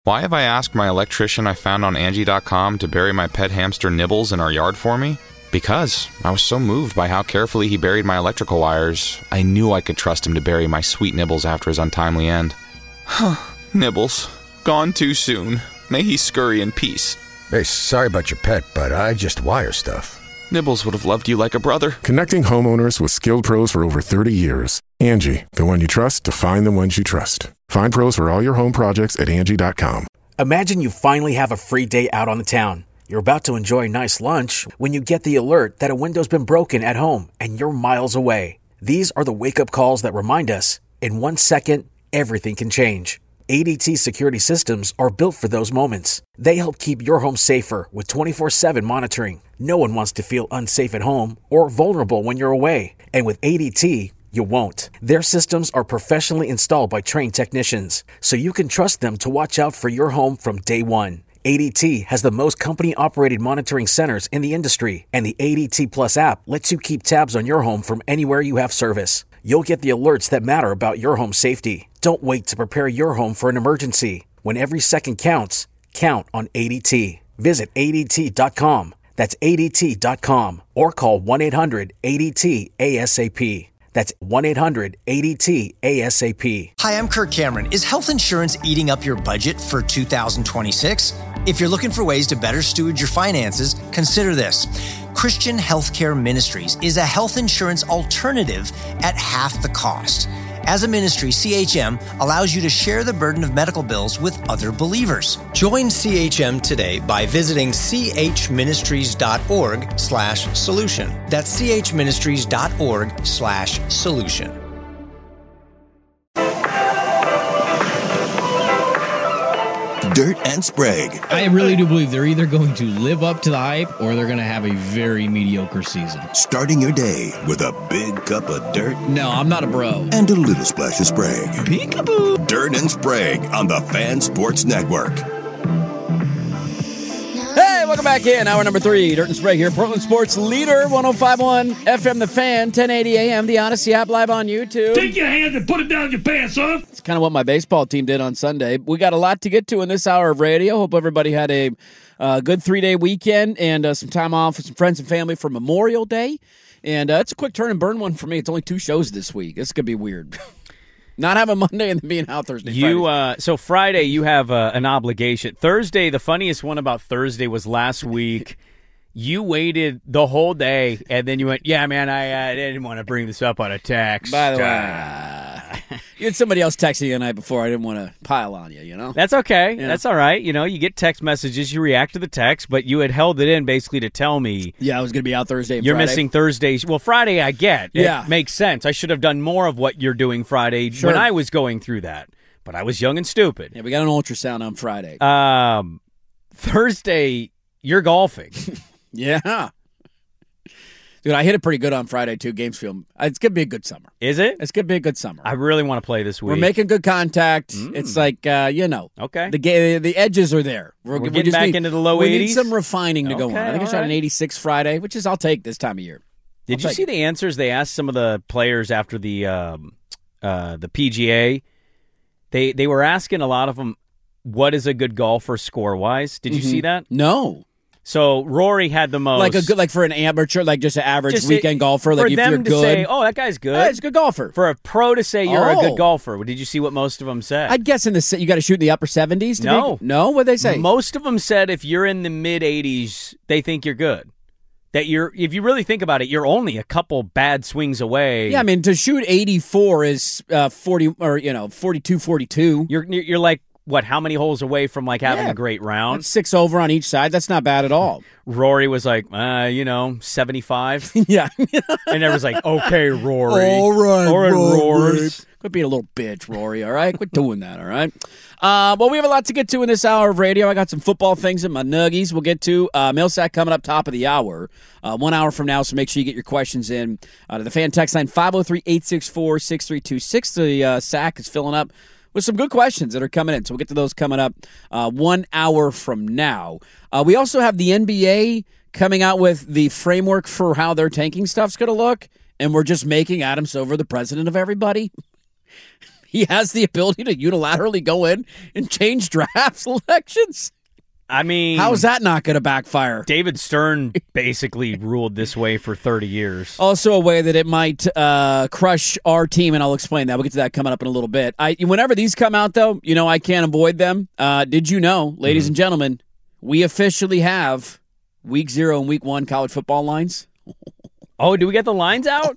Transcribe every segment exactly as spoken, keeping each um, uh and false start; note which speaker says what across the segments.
Speaker 1: Why have I asked my electrician I found on Angie dot com to bury my pet hamster Nibbles in our yard for me? Because I was so moved by how carefully he buried my electrical wires, I knew I could trust him to bury my sweet Nibbles after his untimely end. Nibbles, gone too soon. May he scurry in peace.
Speaker 2: Hey, sorry about your pet, but I just wire stuff.
Speaker 1: Nibbles would have loved you like a brother.
Speaker 3: Connecting homeowners with skilled pros for over thirty years. Angie, the one you trust to find the ones you trust. Find pros for all your home projects at Angie dot com.
Speaker 4: Imagine you finally have a free day out on the town. You're about to enjoy a nice lunch when you get the alert that a window's been broken at home and you're miles away. These are the wake-up calls that remind us, in one second, everything can change. A D T security systems are built for those moments. They help keep your home safer with twenty-four seven monitoring. No one wants to feel unsafe at home or vulnerable when you're away. And with A D T, you won't. Their systems are professionally installed by trained technicians, so you can trust them to watch out for your home from day one. A D T has the most company-operated monitoring centers in the industry, and the A D T Plus app lets you keep tabs on your home from anywhere you have service. You'll get the alerts that matter about your home safety. Don't wait to prepare your home for an emergency. When every second counts, count on A D T. Visit A D T dot com. That's A D T dot com. Or call one eight hundred A D T A S A P. That's one eight hundred A D T A S A P.
Speaker 5: Hi, I'm Kirk Cameron. Is health insurance eating up your budget for two thousand twenty-six? If you're looking for ways to better steward your finances, consider this. Christian Healthcare Ministries is a health insurance alternative at half the cost. As a ministry, C H M allows you to share the burden of medical bills with other believers. Join C H M today by visiting chministries.org slash solution. That's chministries.org slash solution.
Speaker 6: Dirt and Sprague.
Speaker 7: I really do believe they're either going to live up to the hype or they're going to have a very mediocre season.
Speaker 6: Starting your day with a big cup of dirt.
Speaker 7: No, I'm not a bro.
Speaker 6: And a little splash of Sprague.
Speaker 7: Peekaboo.
Speaker 6: Dirt and Sprague on the Fan Sports Network.
Speaker 8: Hey, welcome back in. Hour number three. Dirt and Sprague here. Portland Sports Leader, one oh five point one F M The Fan, ten eighty A M. The Odyssey app live on YouTube.
Speaker 9: Take your hands and put it down your pants, son.
Speaker 8: It's kind of what my baseball team did on Sunday. We got a lot to get to in this hour of radio. Hope everybody had a uh, good three-day weekend and uh, some time off with some friends and family for Memorial Day. And uh, it's a quick turn and burn one for me. It's only two shows this week. This could be weird. Not having Monday and then being out Thursday.
Speaker 10: You uh, so Friday you have uh, an obligation. Thursday, the funniest one about Thursday was last week. You waited the whole day, and then you went, yeah, man, I, I didn't want to bring this up on a text.
Speaker 8: By the way, uh, you had somebody else texting you the night before. I didn't want to pile on you, you know?
Speaker 10: That's okay.
Speaker 8: Yeah.
Speaker 10: That's all right. You know, you get text messages, you react to the text, but you had held it in basically to tell me.
Speaker 8: Yeah, I was going to be out Thursday and
Speaker 10: You're
Speaker 8: Friday.
Speaker 10: missing Thursdays. Well, Friday I get.
Speaker 8: Yeah.
Speaker 10: It makes sense. I should have done more of what you're doing Friday
Speaker 8: Sure.
Speaker 10: when I was going through that. But I was young and stupid.
Speaker 8: Yeah, we got an ultrasound on Friday.
Speaker 10: Um, Thursday, you're golfing.
Speaker 8: Yeah. Dude, I hit it pretty good on Friday, too, Games Field. It's going to be a good summer.
Speaker 10: Is it?
Speaker 8: It's going to be a good summer.
Speaker 10: I really want to play this week.
Speaker 8: We're making good contact.
Speaker 10: Mm.
Speaker 8: It's like, uh, you know.
Speaker 10: Okay.
Speaker 8: The ga- the edges are there.
Speaker 10: We're
Speaker 8: we
Speaker 10: getting
Speaker 8: just
Speaker 10: back
Speaker 8: need,
Speaker 10: into the low
Speaker 8: we
Speaker 10: eighties?
Speaker 8: We need some refining to go
Speaker 10: Okay,
Speaker 8: on. I think I
Speaker 10: all
Speaker 8: shot
Speaker 10: right.
Speaker 8: an eighty-six Friday, which is I'll take this time of year.
Speaker 10: Did
Speaker 8: I'll
Speaker 10: you
Speaker 8: take
Speaker 10: see
Speaker 8: it.
Speaker 10: the answers they asked some of the players after the um, uh, the P G A? They they were asking a lot of them, what is a good golfer score-wise? Did you
Speaker 8: Mhm.
Speaker 10: see that?
Speaker 8: No.
Speaker 10: So Rory had the most.
Speaker 8: Like a good, like for an amateur, like just an average
Speaker 10: Just
Speaker 8: weekend
Speaker 10: it-
Speaker 8: golfer. Like
Speaker 10: for
Speaker 8: if
Speaker 10: them
Speaker 8: you're
Speaker 10: to
Speaker 8: good,
Speaker 10: say, oh, that guy's good.
Speaker 8: Hey, he's a good golfer.
Speaker 10: For a pro to say you're a
Speaker 8: Oh.
Speaker 10: good golfer, did you see what most of them said?
Speaker 8: I'd guess in the se- you got to shoot in the upper seventies. To
Speaker 10: No.
Speaker 8: be, no. What they say?
Speaker 10: Most of them said if you're in the mid eighties, they think you're good. That you're, if you really think about it, you're only a couple bad swings away.
Speaker 8: Yeah, I mean to shoot eighty-four is uh, forty or you know forty-two, forty-two.
Speaker 10: You're you're like what? How many holes away from like having
Speaker 8: Yeah.
Speaker 10: a great round?
Speaker 8: That's six over on each side. That's not bad at all.
Speaker 10: Rory was like, uh, you know, seventy-five.
Speaker 8: Yeah.
Speaker 10: And everyone's like, okay, Rory.
Speaker 8: All right,
Speaker 10: All right,
Speaker 8: Rory.
Speaker 10: Rory.
Speaker 8: Quit being a little bitch, Rory, all right? Quit doing that, all right? Uh, well, we have a lot to get to in this hour of radio. I got some football things in my nuggies we'll get to. Uh, Millsack coming up top of the hour, uh, one hour from now, so make sure you get your questions in uh, to the fan text line five oh three, eight six four, six three two six. The uh, sack is filling up with some good questions that are coming in, so we'll get to those coming up uh, one hour from now. Uh, we also have the N B A coming out with the framework for how their tanking stuff's going to look, and we're just making Adam Silver the president of everybody. he has the ability to unilaterally go in and change draft selections?
Speaker 10: I mean,
Speaker 8: how is that not going to backfire?
Speaker 10: David Stern basically ruled this way for thirty years.
Speaker 8: Also, a way that it might uh, crush our team, and I'll explain that. We'll get to that coming up in a little bit. I, whenever these come out, though, you know I can't avoid them. Uh, did you know, ladies mm-hmm. and gentlemen, we officially have week zero and week one college football lines?
Speaker 10: Oh, do we get the lines out?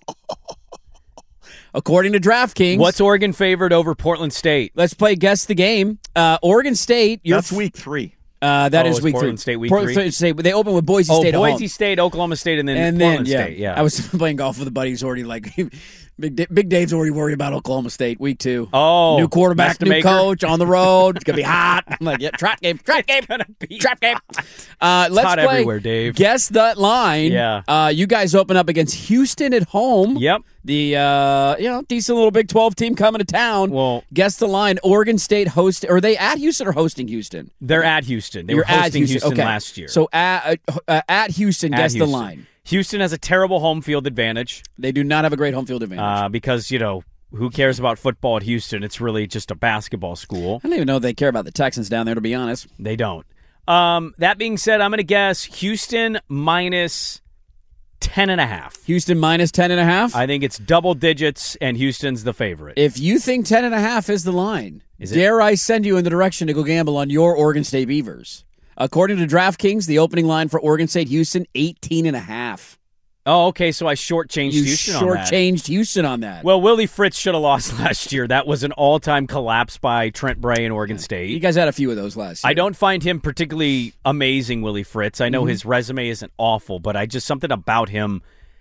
Speaker 8: According to DraftKings.
Speaker 10: What's Oregon favored over Portland State?
Speaker 8: Let's play Guess the Game. Uh, Oregon State.
Speaker 11: That's f- week three.
Speaker 8: Uh, that
Speaker 10: oh,
Speaker 8: is week
Speaker 10: Portland
Speaker 8: three.
Speaker 10: State week
Speaker 8: Portland
Speaker 10: three.
Speaker 8: State. They open with Boise
Speaker 10: oh,
Speaker 8: State.
Speaker 10: Boise
Speaker 8: at home.
Speaker 10: State, Oklahoma State, and then
Speaker 8: and
Speaker 10: Portland
Speaker 8: then, yeah.
Speaker 10: State. Yeah,
Speaker 8: I was playing golf with a buddy who's already like, Big, D- Big Dave's already worried about Oklahoma State week two.
Speaker 10: Oh,
Speaker 8: new quarterback, new
Speaker 10: maker.
Speaker 8: coach on the road. It's gonna be hot. I'm like, yeah, trap game, trap game, trap game. Uh,
Speaker 10: it's
Speaker 8: let's
Speaker 10: hot
Speaker 8: play.
Speaker 10: everywhere, Dave.
Speaker 8: Guess that line.
Speaker 10: Yeah.
Speaker 8: Uh, you guys open up against Houston at home.
Speaker 10: Yep.
Speaker 8: The uh, you know decent little Big twelve team coming to town.
Speaker 10: Well,
Speaker 8: guess the line. Oregon State host. Are they at Houston or hosting Houston?
Speaker 10: They're at Houston. They
Speaker 8: You're
Speaker 10: were hosting
Speaker 8: at Houston,
Speaker 10: Houston
Speaker 8: okay.
Speaker 10: last year.
Speaker 8: So at uh, at Houston,
Speaker 10: at
Speaker 8: guess
Speaker 10: Houston.
Speaker 8: the line.
Speaker 10: Houston has a terrible home field advantage.
Speaker 8: They do not have a great home field advantage
Speaker 10: uh, because you know who cares about football at Houston? It's really just a basketball school.
Speaker 8: I don't even know if they care about the Texans down there. To be honest,
Speaker 10: they don't. Um, that being said, I'm going to guess Houston minus ten and a half.
Speaker 8: Houston minus ten and a half?
Speaker 10: I think it's double digits, and Houston's the favorite.
Speaker 8: If you think ten and a half is the line,
Speaker 10: is it?
Speaker 8: Dare I send you in the direction to go gamble on your Oregon State Beavers? According to DraftKings, the opening line for Oregon State Houston, eighteen and a half.
Speaker 10: Oh, okay, so I shortchanged
Speaker 8: you
Speaker 10: Houston on that.
Speaker 8: shortchanged Houston on that.
Speaker 10: Well, Willie Fritz should have lost last year. That was an all-time collapse by Trent Bray in Oregon State.
Speaker 8: You guys had a few of those last year.
Speaker 10: I don't find him particularly amazing, Willie Fritz. I know
Speaker 8: mm-hmm.
Speaker 10: his resume isn't awful, but I just something about him.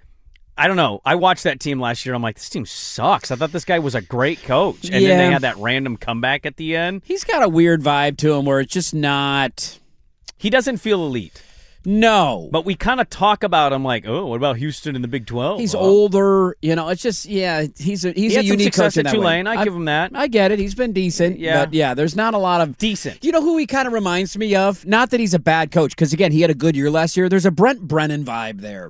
Speaker 10: I don't know. I watched that team last year. I'm like, this team sucks. I thought this guy was a great coach. And
Speaker 8: yeah.
Speaker 10: then they had that random comeback at the end.
Speaker 8: He's got a weird vibe to him where it's just not...
Speaker 10: He doesn't feel elite.
Speaker 8: No.
Speaker 10: But we kind of talk about him like, oh, what about Houston in the Big twelve?
Speaker 8: He's
Speaker 10: well,
Speaker 8: older. You know, it's just, yeah, he's a, he's
Speaker 10: he
Speaker 8: a
Speaker 10: had some
Speaker 8: unique
Speaker 10: success
Speaker 8: coach in
Speaker 10: at
Speaker 8: that
Speaker 10: Tulane.
Speaker 8: way.
Speaker 10: I give him that.
Speaker 8: I get it. He's been decent.
Speaker 10: Yeah.
Speaker 8: But, yeah, there's not a lot of...
Speaker 10: Decent.
Speaker 8: You know who he kind of reminds me of? Not that he's a bad coach, because, again, he had a good year last year. There's a Brent Brennan vibe there.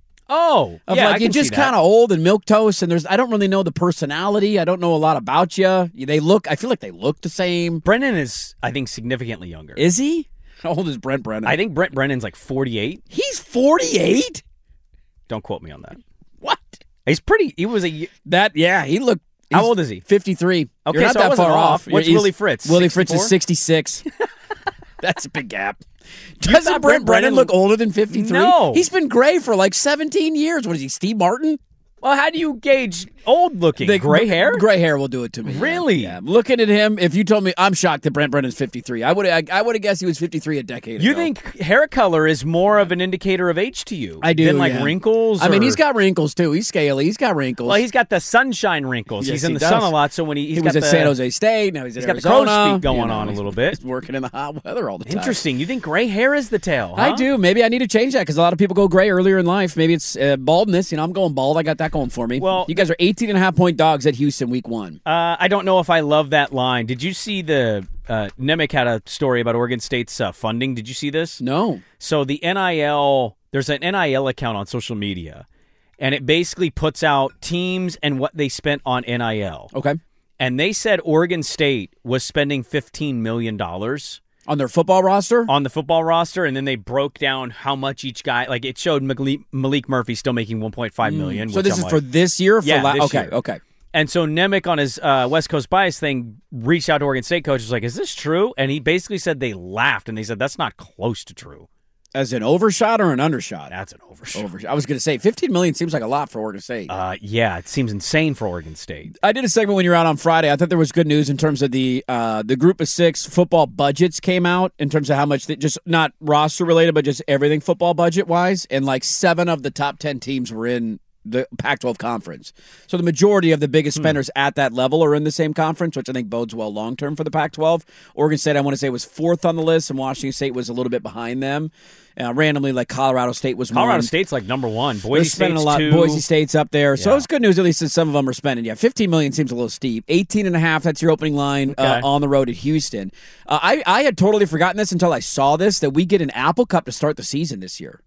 Speaker 10: Oh,
Speaker 8: of
Speaker 10: yeah,
Speaker 8: like
Speaker 10: I
Speaker 8: you're
Speaker 10: can
Speaker 8: just
Speaker 10: see that.
Speaker 8: kind of old and milquetoast, and there's I don't really know the personality. I don't know a lot about you. They look, I feel like they look the same.
Speaker 10: Brennan is, I think, significantly younger.
Speaker 8: Is he? How old is Brent Brennan?
Speaker 10: I think Brent Brennan's like forty-eight.
Speaker 8: He's forty-eight?
Speaker 10: Don't quote me on that.
Speaker 8: What?
Speaker 10: He's pretty. He was a
Speaker 8: that. Yeah, he looked.
Speaker 10: How old is he?
Speaker 8: fifty-three.
Speaker 10: Okay,
Speaker 8: You're not
Speaker 10: so I
Speaker 8: that
Speaker 10: wasn't
Speaker 8: far
Speaker 10: off.
Speaker 8: off.
Speaker 10: What's
Speaker 8: He's-
Speaker 10: Willie Fritz?
Speaker 8: Willie Fritz is
Speaker 10: sixty-four?
Speaker 8: sixty-six. That's a big gap. Doesn't
Speaker 10: thought
Speaker 8: Brent
Speaker 10: Brent
Speaker 8: Brennan
Speaker 10: Brennan-
Speaker 8: look older than fifty-three?
Speaker 10: No.
Speaker 8: He's been gray for like seventeen years. What is he, Steve Martin?
Speaker 10: Well, how do you gauge old looking?
Speaker 8: The
Speaker 10: gray hair?
Speaker 8: Gray hair will do it to me.
Speaker 10: Really?
Speaker 8: Yeah. Looking at him, if you told me, I'm shocked that Brent Brennan's fifty-three. I would I, I would have guessed he was fifty-three a decade
Speaker 10: You
Speaker 8: ago.
Speaker 10: think hair color is more of an indicator of age to you?
Speaker 8: I do,
Speaker 10: Than like
Speaker 8: yeah.
Speaker 10: wrinkles?
Speaker 8: I mean,
Speaker 10: or-
Speaker 8: he's got wrinkles too. He's scaly. He's got wrinkles.
Speaker 10: Well, he's got the sunshine wrinkles.
Speaker 8: Yes,
Speaker 10: he's in
Speaker 8: he
Speaker 10: the
Speaker 8: does.
Speaker 10: sun a lot, so when he he's
Speaker 8: he
Speaker 10: got
Speaker 8: was at
Speaker 10: the,
Speaker 8: San Jose State. Now he's,
Speaker 10: he's
Speaker 8: at
Speaker 10: got
Speaker 8: Arizona.
Speaker 10: the crow's feet going
Speaker 8: You know,
Speaker 10: on a
Speaker 8: he's
Speaker 10: little bit.
Speaker 8: just working in the hot weather all the time.
Speaker 10: Interesting. You think gray hair is the tale? Huh?
Speaker 8: I do. Maybe I need to change that because a lot of people go gray earlier in life. Maybe it's uh, baldness. You know, I'm going bald. I got that going for me.
Speaker 10: Well,
Speaker 8: you guys are eighteen and a half point dogs at Houston week one.
Speaker 10: Uh, I don't know if I love that line. Did you see the uh, Nemec had a story about Oregon State's uh, funding? Did you see this?
Speaker 8: No.
Speaker 10: So the N I L, there's an N I L account on social media, and it basically puts out teams and what they spent on N I L.
Speaker 8: Okay.
Speaker 10: And they said Oregon State was spending fifteen million dollars
Speaker 8: on their football roster?
Speaker 10: On the football roster, and then they broke down how much each guy, like it showed Malik, Malik Murphy still making one point five million dollars.
Speaker 8: So this
Speaker 10: I'm
Speaker 8: is
Speaker 10: like,
Speaker 8: for this year? Or for
Speaker 10: yeah,
Speaker 8: la-
Speaker 10: this
Speaker 8: okay,
Speaker 10: year.
Speaker 8: okay.
Speaker 10: And so Nemec on his uh, West Coast bias thing reached out to Oregon State coach, was like, is this true? And he basically said they laughed, and they said, that's not close to true.
Speaker 8: As an overshot or an undershot?
Speaker 10: That's an overshot.
Speaker 8: overshot. I was going to say, fifteen million dollars seems like a lot for Oregon State.
Speaker 10: Uh, yeah, it seems insane for Oregon State.
Speaker 8: I did a segment when you were out on Friday. I thought there was good news in terms of the uh, the group of six football budgets came out in terms of how much, they, just not roster related, but just everything football budget wise. And like seven of the top ten teams were in the Pac twelve conference. So the majority of the biggest spenders hmm. at that level are in the same conference, which I think bodes well long term for the Pac twelve. Oregon State, I want to say, was fourth on the list, and Washington State was a little bit behind them. Uh, randomly, like Colorado State was
Speaker 10: Colorado
Speaker 8: one.
Speaker 10: State's like number one.
Speaker 8: They're
Speaker 10: Boise
Speaker 8: spending
Speaker 10: State's
Speaker 8: a lot.
Speaker 10: two.
Speaker 8: Boise State's up there, so
Speaker 10: Yeah.
Speaker 8: it's good news at least that some of them are spending. Yeah, fifteen million seems a little steep. eighteen and a half. That's your opening line
Speaker 10: Okay.
Speaker 8: uh, on the road at Houston. Uh, I I had totally forgotten this until I saw this that we get an Apple Cup to start the season this year.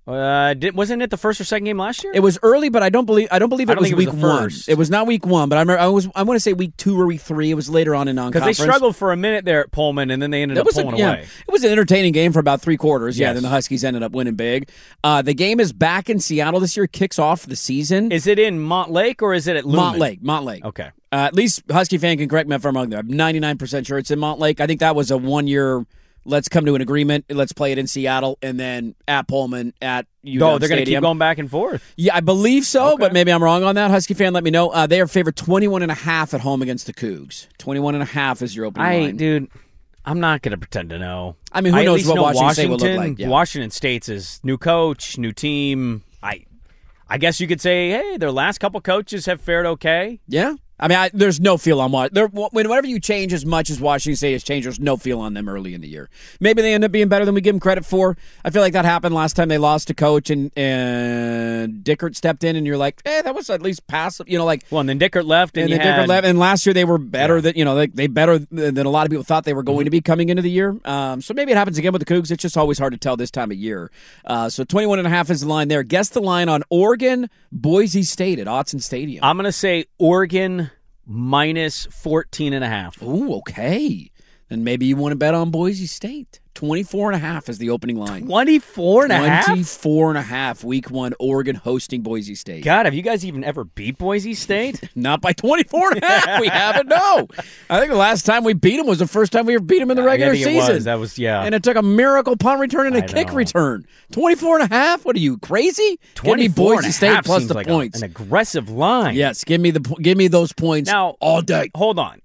Speaker 10: Uh, did, wasn't it the first or second game last year?
Speaker 8: It was early, but I don't believe I don't believe it
Speaker 10: I don't
Speaker 8: was
Speaker 10: think
Speaker 8: week
Speaker 10: it was the
Speaker 8: one.
Speaker 10: first.
Speaker 8: It was not week one, but I remember I was I want to say week two or week three. It was later on in non-conference.
Speaker 10: Because they struggled for a minute there at Pullman, and then they ended
Speaker 8: It
Speaker 10: up
Speaker 8: was a-
Speaker 10: pulling
Speaker 8: yeah,
Speaker 10: away.
Speaker 8: It was an entertaining game for about three quarters. Yeah,
Speaker 10: Yes.
Speaker 8: then the Huskies ended up winning big. Uh, the game is back in Seattle this year. Kicks off the season.
Speaker 10: Is it in Montlake or is it at Lumen?
Speaker 8: Montlake, Montlake.
Speaker 10: Okay.
Speaker 8: Uh, at least Husky fan can correct me if I'm wrong there. I'm ninety-nine percent sure it's in Montlake. I think that was a one-year, let's come to an agreement, let's play it in Seattle, and then at Pullman, at U W
Speaker 10: Oh, they're going to keep
Speaker 8: Stadium.
Speaker 10: going back and forth.
Speaker 8: Yeah, I believe so,
Speaker 10: Okay.
Speaker 8: but maybe I'm wrong on that. Husky fan, let me know. Uh, they are favored twenty-one and a half at home against the Cougs. twenty-one and a half is your opening
Speaker 10: I,
Speaker 8: line.
Speaker 10: dude, I'm not going to pretend to know.
Speaker 8: I mean, who
Speaker 10: I at
Speaker 8: knows
Speaker 10: least
Speaker 8: what
Speaker 10: know
Speaker 8: Washington State will look
Speaker 10: Washington-
Speaker 8: like, yeah.
Speaker 10: Washington State's is new coach, new team. I, I guess you could say, hey, their last couple coaches have fared okay.
Speaker 8: Yeah. I mean, I, there's no feel on what. There, whenever you change as much as Washington State has changed, there's no feel on them early in the year. Maybe they end up being better than we give them credit for. I feel like that happened last time they lost to coach and, and Dickert stepped in, and you're like, eh, that was at least passive. You know, like.
Speaker 10: Well, and then Dickert left, and,
Speaker 8: And
Speaker 10: you
Speaker 8: then Dickert
Speaker 10: had,
Speaker 8: left, and last year they were better than you know they, they better than a lot of people thought they were going to be coming into the year. Um, so maybe it happens again with the Cougs. It's just always hard to tell this time of year. Uh, so twenty-one and a half is the line there. Guess the line on Oregon Boise State at Autzen Stadium.
Speaker 10: I'm going to say Oregon minus fourteen and a half.
Speaker 8: Ooh, okay. Then maybe you want to bet on Boise State. twenty-four and a half is the opening line.
Speaker 10: twenty-four and a half?
Speaker 8: twenty-four and a half. Week one, Oregon hosting Boise State.
Speaker 10: God, have you guys even ever beat Boise State?
Speaker 8: Not by twenty-four and a half. We haven't, no. I think the last time we beat them was the first time we ever beat them in the regular
Speaker 10: I think it
Speaker 8: season.
Speaker 10: was. That was, yeah.
Speaker 8: And it took a miracle punt return and a
Speaker 10: I
Speaker 8: kick
Speaker 10: know.
Speaker 8: return. twenty-four and a half? What are you, crazy? Give me
Speaker 10: twenty-four
Speaker 8: Boise
Speaker 10: and a
Speaker 8: State
Speaker 10: half
Speaker 8: plus
Speaker 10: seems
Speaker 8: the
Speaker 10: like a-
Speaker 8: points.
Speaker 10: an aggressive line.
Speaker 8: Yes, give me the give me those points
Speaker 10: Now,
Speaker 8: all day.
Speaker 10: Hold on.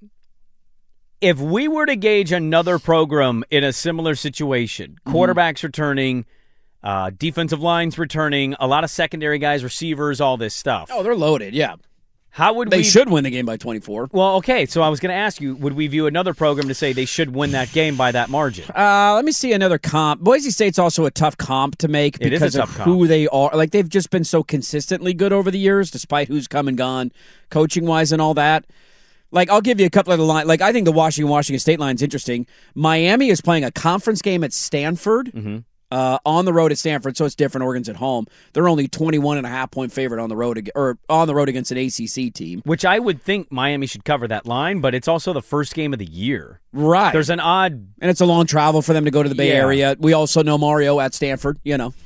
Speaker 10: If we were to gauge another program in a similar situation, quarterbacks returning, uh, defensive lines returning, a lot of secondary guys, receivers, all this stuff.
Speaker 8: Oh, they're loaded, yeah.
Speaker 10: How would
Speaker 8: They
Speaker 10: we
Speaker 8: should win the game by twenty-four.
Speaker 10: Well, okay, so I was going to ask you, would we view another program to say they should win that game by that margin?
Speaker 8: Uh, let me see another comp. Boise State's also a tough comp to make
Speaker 10: It is a
Speaker 8: because
Speaker 10: tough
Speaker 8: of
Speaker 10: comp.
Speaker 8: who they are. Like, they've just been so consistently good over the years, despite who's come and gone, coaching-wise and all that. Like, I'll give you a couple of the lines. Like, I think the Washington-Washington State line's interesting. Miami is playing a conference game at Stanford,
Speaker 10: Mm-hmm.
Speaker 8: uh, on the road at Stanford, so it's different. Oregon's at home. They're only twenty-one and a half point favorite on the road, ag- or on the road against an A C C team.
Speaker 10: Which I would think Miami should cover that line, but it's also the first game of the year.
Speaker 8: Right.
Speaker 10: There's an odd...
Speaker 8: And it's a long travel for them to go to the Bay
Speaker 10: Yeah.
Speaker 8: Area. We also know Mario at Stanford, you know.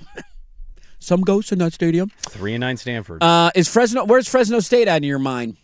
Speaker 8: Some ghosts in that stadium.
Speaker 10: Three and nine Stanford.
Speaker 8: Uh, is Fresno? Where's Fresno State at in your mind?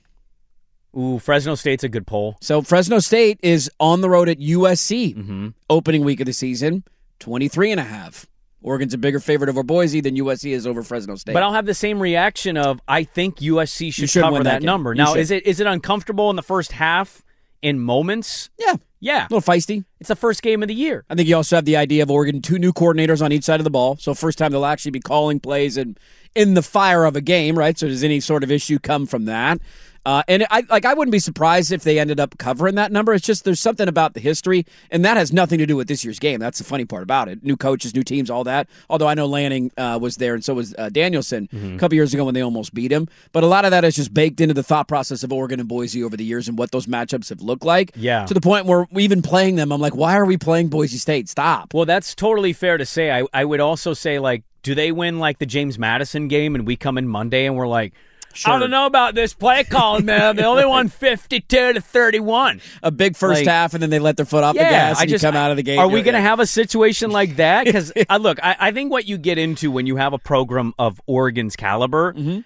Speaker 10: Ooh, Fresno State's a good poll.
Speaker 8: So Fresno State is on the road at U S C,
Speaker 10: Mm-hmm.
Speaker 8: opening week of the season, twenty-three and a half. Oregon's a bigger favorite over Boise than U S C is over Fresno State.
Speaker 10: But I'll have the same rereaction of I think U S C should,
Speaker 8: should
Speaker 10: cover
Speaker 8: win
Speaker 10: that,
Speaker 8: that game.
Speaker 10: number.
Speaker 8: You
Speaker 10: Now,
Speaker 8: should.
Speaker 10: is it is it uncomfortable in the first half in moments?
Speaker 8: yeah,
Speaker 10: Yeah.
Speaker 8: a little feisty.
Speaker 10: It's the first game of the year.
Speaker 8: I think you also have the idea of Oregon, two new coordinators on each side of the ball. So first time they'll actually be calling plays and in the fire of a game, right? So does any sort of issue come from that? Uh, and I like I wouldn't be surprised if they ended up covering that number. It's just there's something about the history, and that has nothing to do with this year's game. That's the funny part about it. New coaches, new teams, all that. Although I know Lanning uh, was there, and so was uh, Danielson
Speaker 10: Mm-hmm.
Speaker 8: a couple years ago when they almost beat him. But a lot of that is just baked into the thought process of Oregon and Boise over the years and what those matchups have looked like.
Speaker 10: Yeah.
Speaker 8: To the point where even playing them, I'm like, why are we playing Boise State? Stop.
Speaker 10: Well, that's totally fair to say. I, I would also say, like, do they win, like, the James Madison game and we come in Monday and we're like,
Speaker 8: Sure.
Speaker 10: I don't know about this play calling, man. They only won fifty-two to thirty-one.
Speaker 8: A big first
Speaker 10: Like,
Speaker 8: half, and then they let their foot off
Speaker 10: Yeah,
Speaker 8: the gas,
Speaker 10: I
Speaker 8: and
Speaker 10: just
Speaker 8: you come out of the game.
Speaker 10: Are we
Speaker 8: You're-
Speaker 10: going to have a situation like that? Because uh, look, I, I think what you get into when you have a program of Oregon's caliber
Speaker 8: Mm-hmm.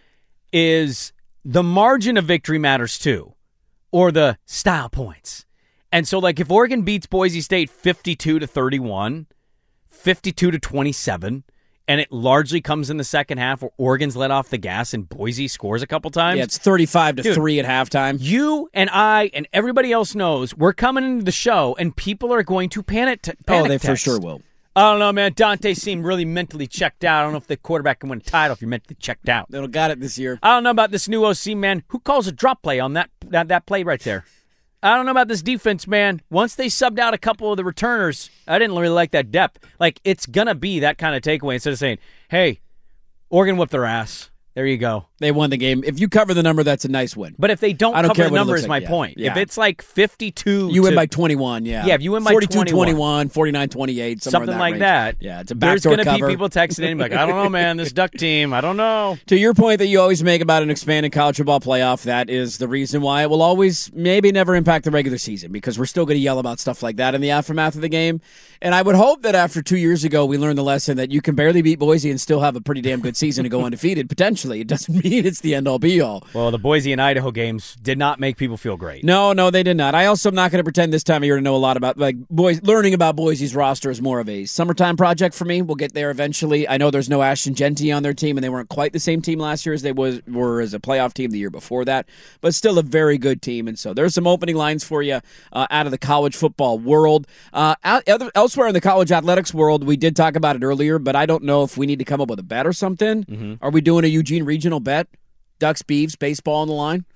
Speaker 10: is the margin of victory matters too, or the style points. And so, like, if Oregon beats Boise State fifty-two to thirty-one, fifty-two to twenty-seven. And it largely comes in the second half where Oregon's let off the gas and Boise scores a couple times.
Speaker 8: Yeah, it's thirty-five to
Speaker 10: Dude,
Speaker 8: three at halftime.
Speaker 10: You and I and everybody else knows we're coming into the show and people are going to panic. T-
Speaker 8: Oh,
Speaker 10: panic
Speaker 8: they for
Speaker 10: text.
Speaker 8: sure will.
Speaker 10: I don't know, man. Dante seemed really mentally checked out. I don't know if the quarterback can win a title if you're mentally checked out.
Speaker 8: They got it this year.
Speaker 10: I don't know about this new O C, man. Who calls a drop play on that that, that play right there? I don't know about this defense, man. Once they subbed out a couple of the returners, I didn't really like that depth. Like, it's going to be that kind of takeaway instead of saying, hey, Oregon whipped their ass. There you go.
Speaker 8: They won the game. If you cover the number, that's a nice win.
Speaker 10: But if they don't,
Speaker 8: I don't
Speaker 10: cover
Speaker 8: care
Speaker 10: the
Speaker 8: what it
Speaker 10: number,
Speaker 8: looks
Speaker 10: is
Speaker 8: like.
Speaker 10: my
Speaker 8: Yeah.
Speaker 10: point.
Speaker 8: Yeah.
Speaker 10: If it's like fifty-two,
Speaker 8: You win
Speaker 10: to-
Speaker 8: by twenty-one, yeah.
Speaker 10: Yeah, if you win by
Speaker 8: forty-two
Speaker 10: twenty-one.
Speaker 8: twenty-one, forty-nine twenty-eight, somewhere in
Speaker 10: something
Speaker 8: that
Speaker 10: like
Speaker 8: range.
Speaker 10: that.
Speaker 8: Yeah, it's a
Speaker 10: There's
Speaker 8: backdoor
Speaker 10: gonna
Speaker 8: cover.
Speaker 10: be people texting in like, I don't know, man, this Duck team, I don't know.
Speaker 8: To your point that you always make about an expanded college football playoff, that is the reason why it will always maybe never impact the regular season, because we're still going to yell about stuff like that in the aftermath of the game. And I would hope that after two years ago, we learned the lesson that you can barely beat Boise and still have a pretty damn good season and go undefeated, potentially. It doesn't mean it's the end-all, be-all.
Speaker 10: Well, the Boise and Idaho games did not make people feel great.
Speaker 8: No, no, they did not. I also am not going to pretend this time of year to know a lot about, like, boys. Learning about Boise's roster is more of a summertime project for me. We'll get there eventually. I know there's no Ashton Genty on their team, and they weren't quite the same team last year as they was, were as a playoff team the year before that, but still a very good team. And so there's some opening lines for you uh, out of the college football world. Uh, out, other, elsewhere in the college athletics world, we did talk about it earlier, but I don't know if we need to come up with a bet or something. Mm-hmm. Are we doing a Eugene regional bet? Ducks, Beavs, baseball on the line?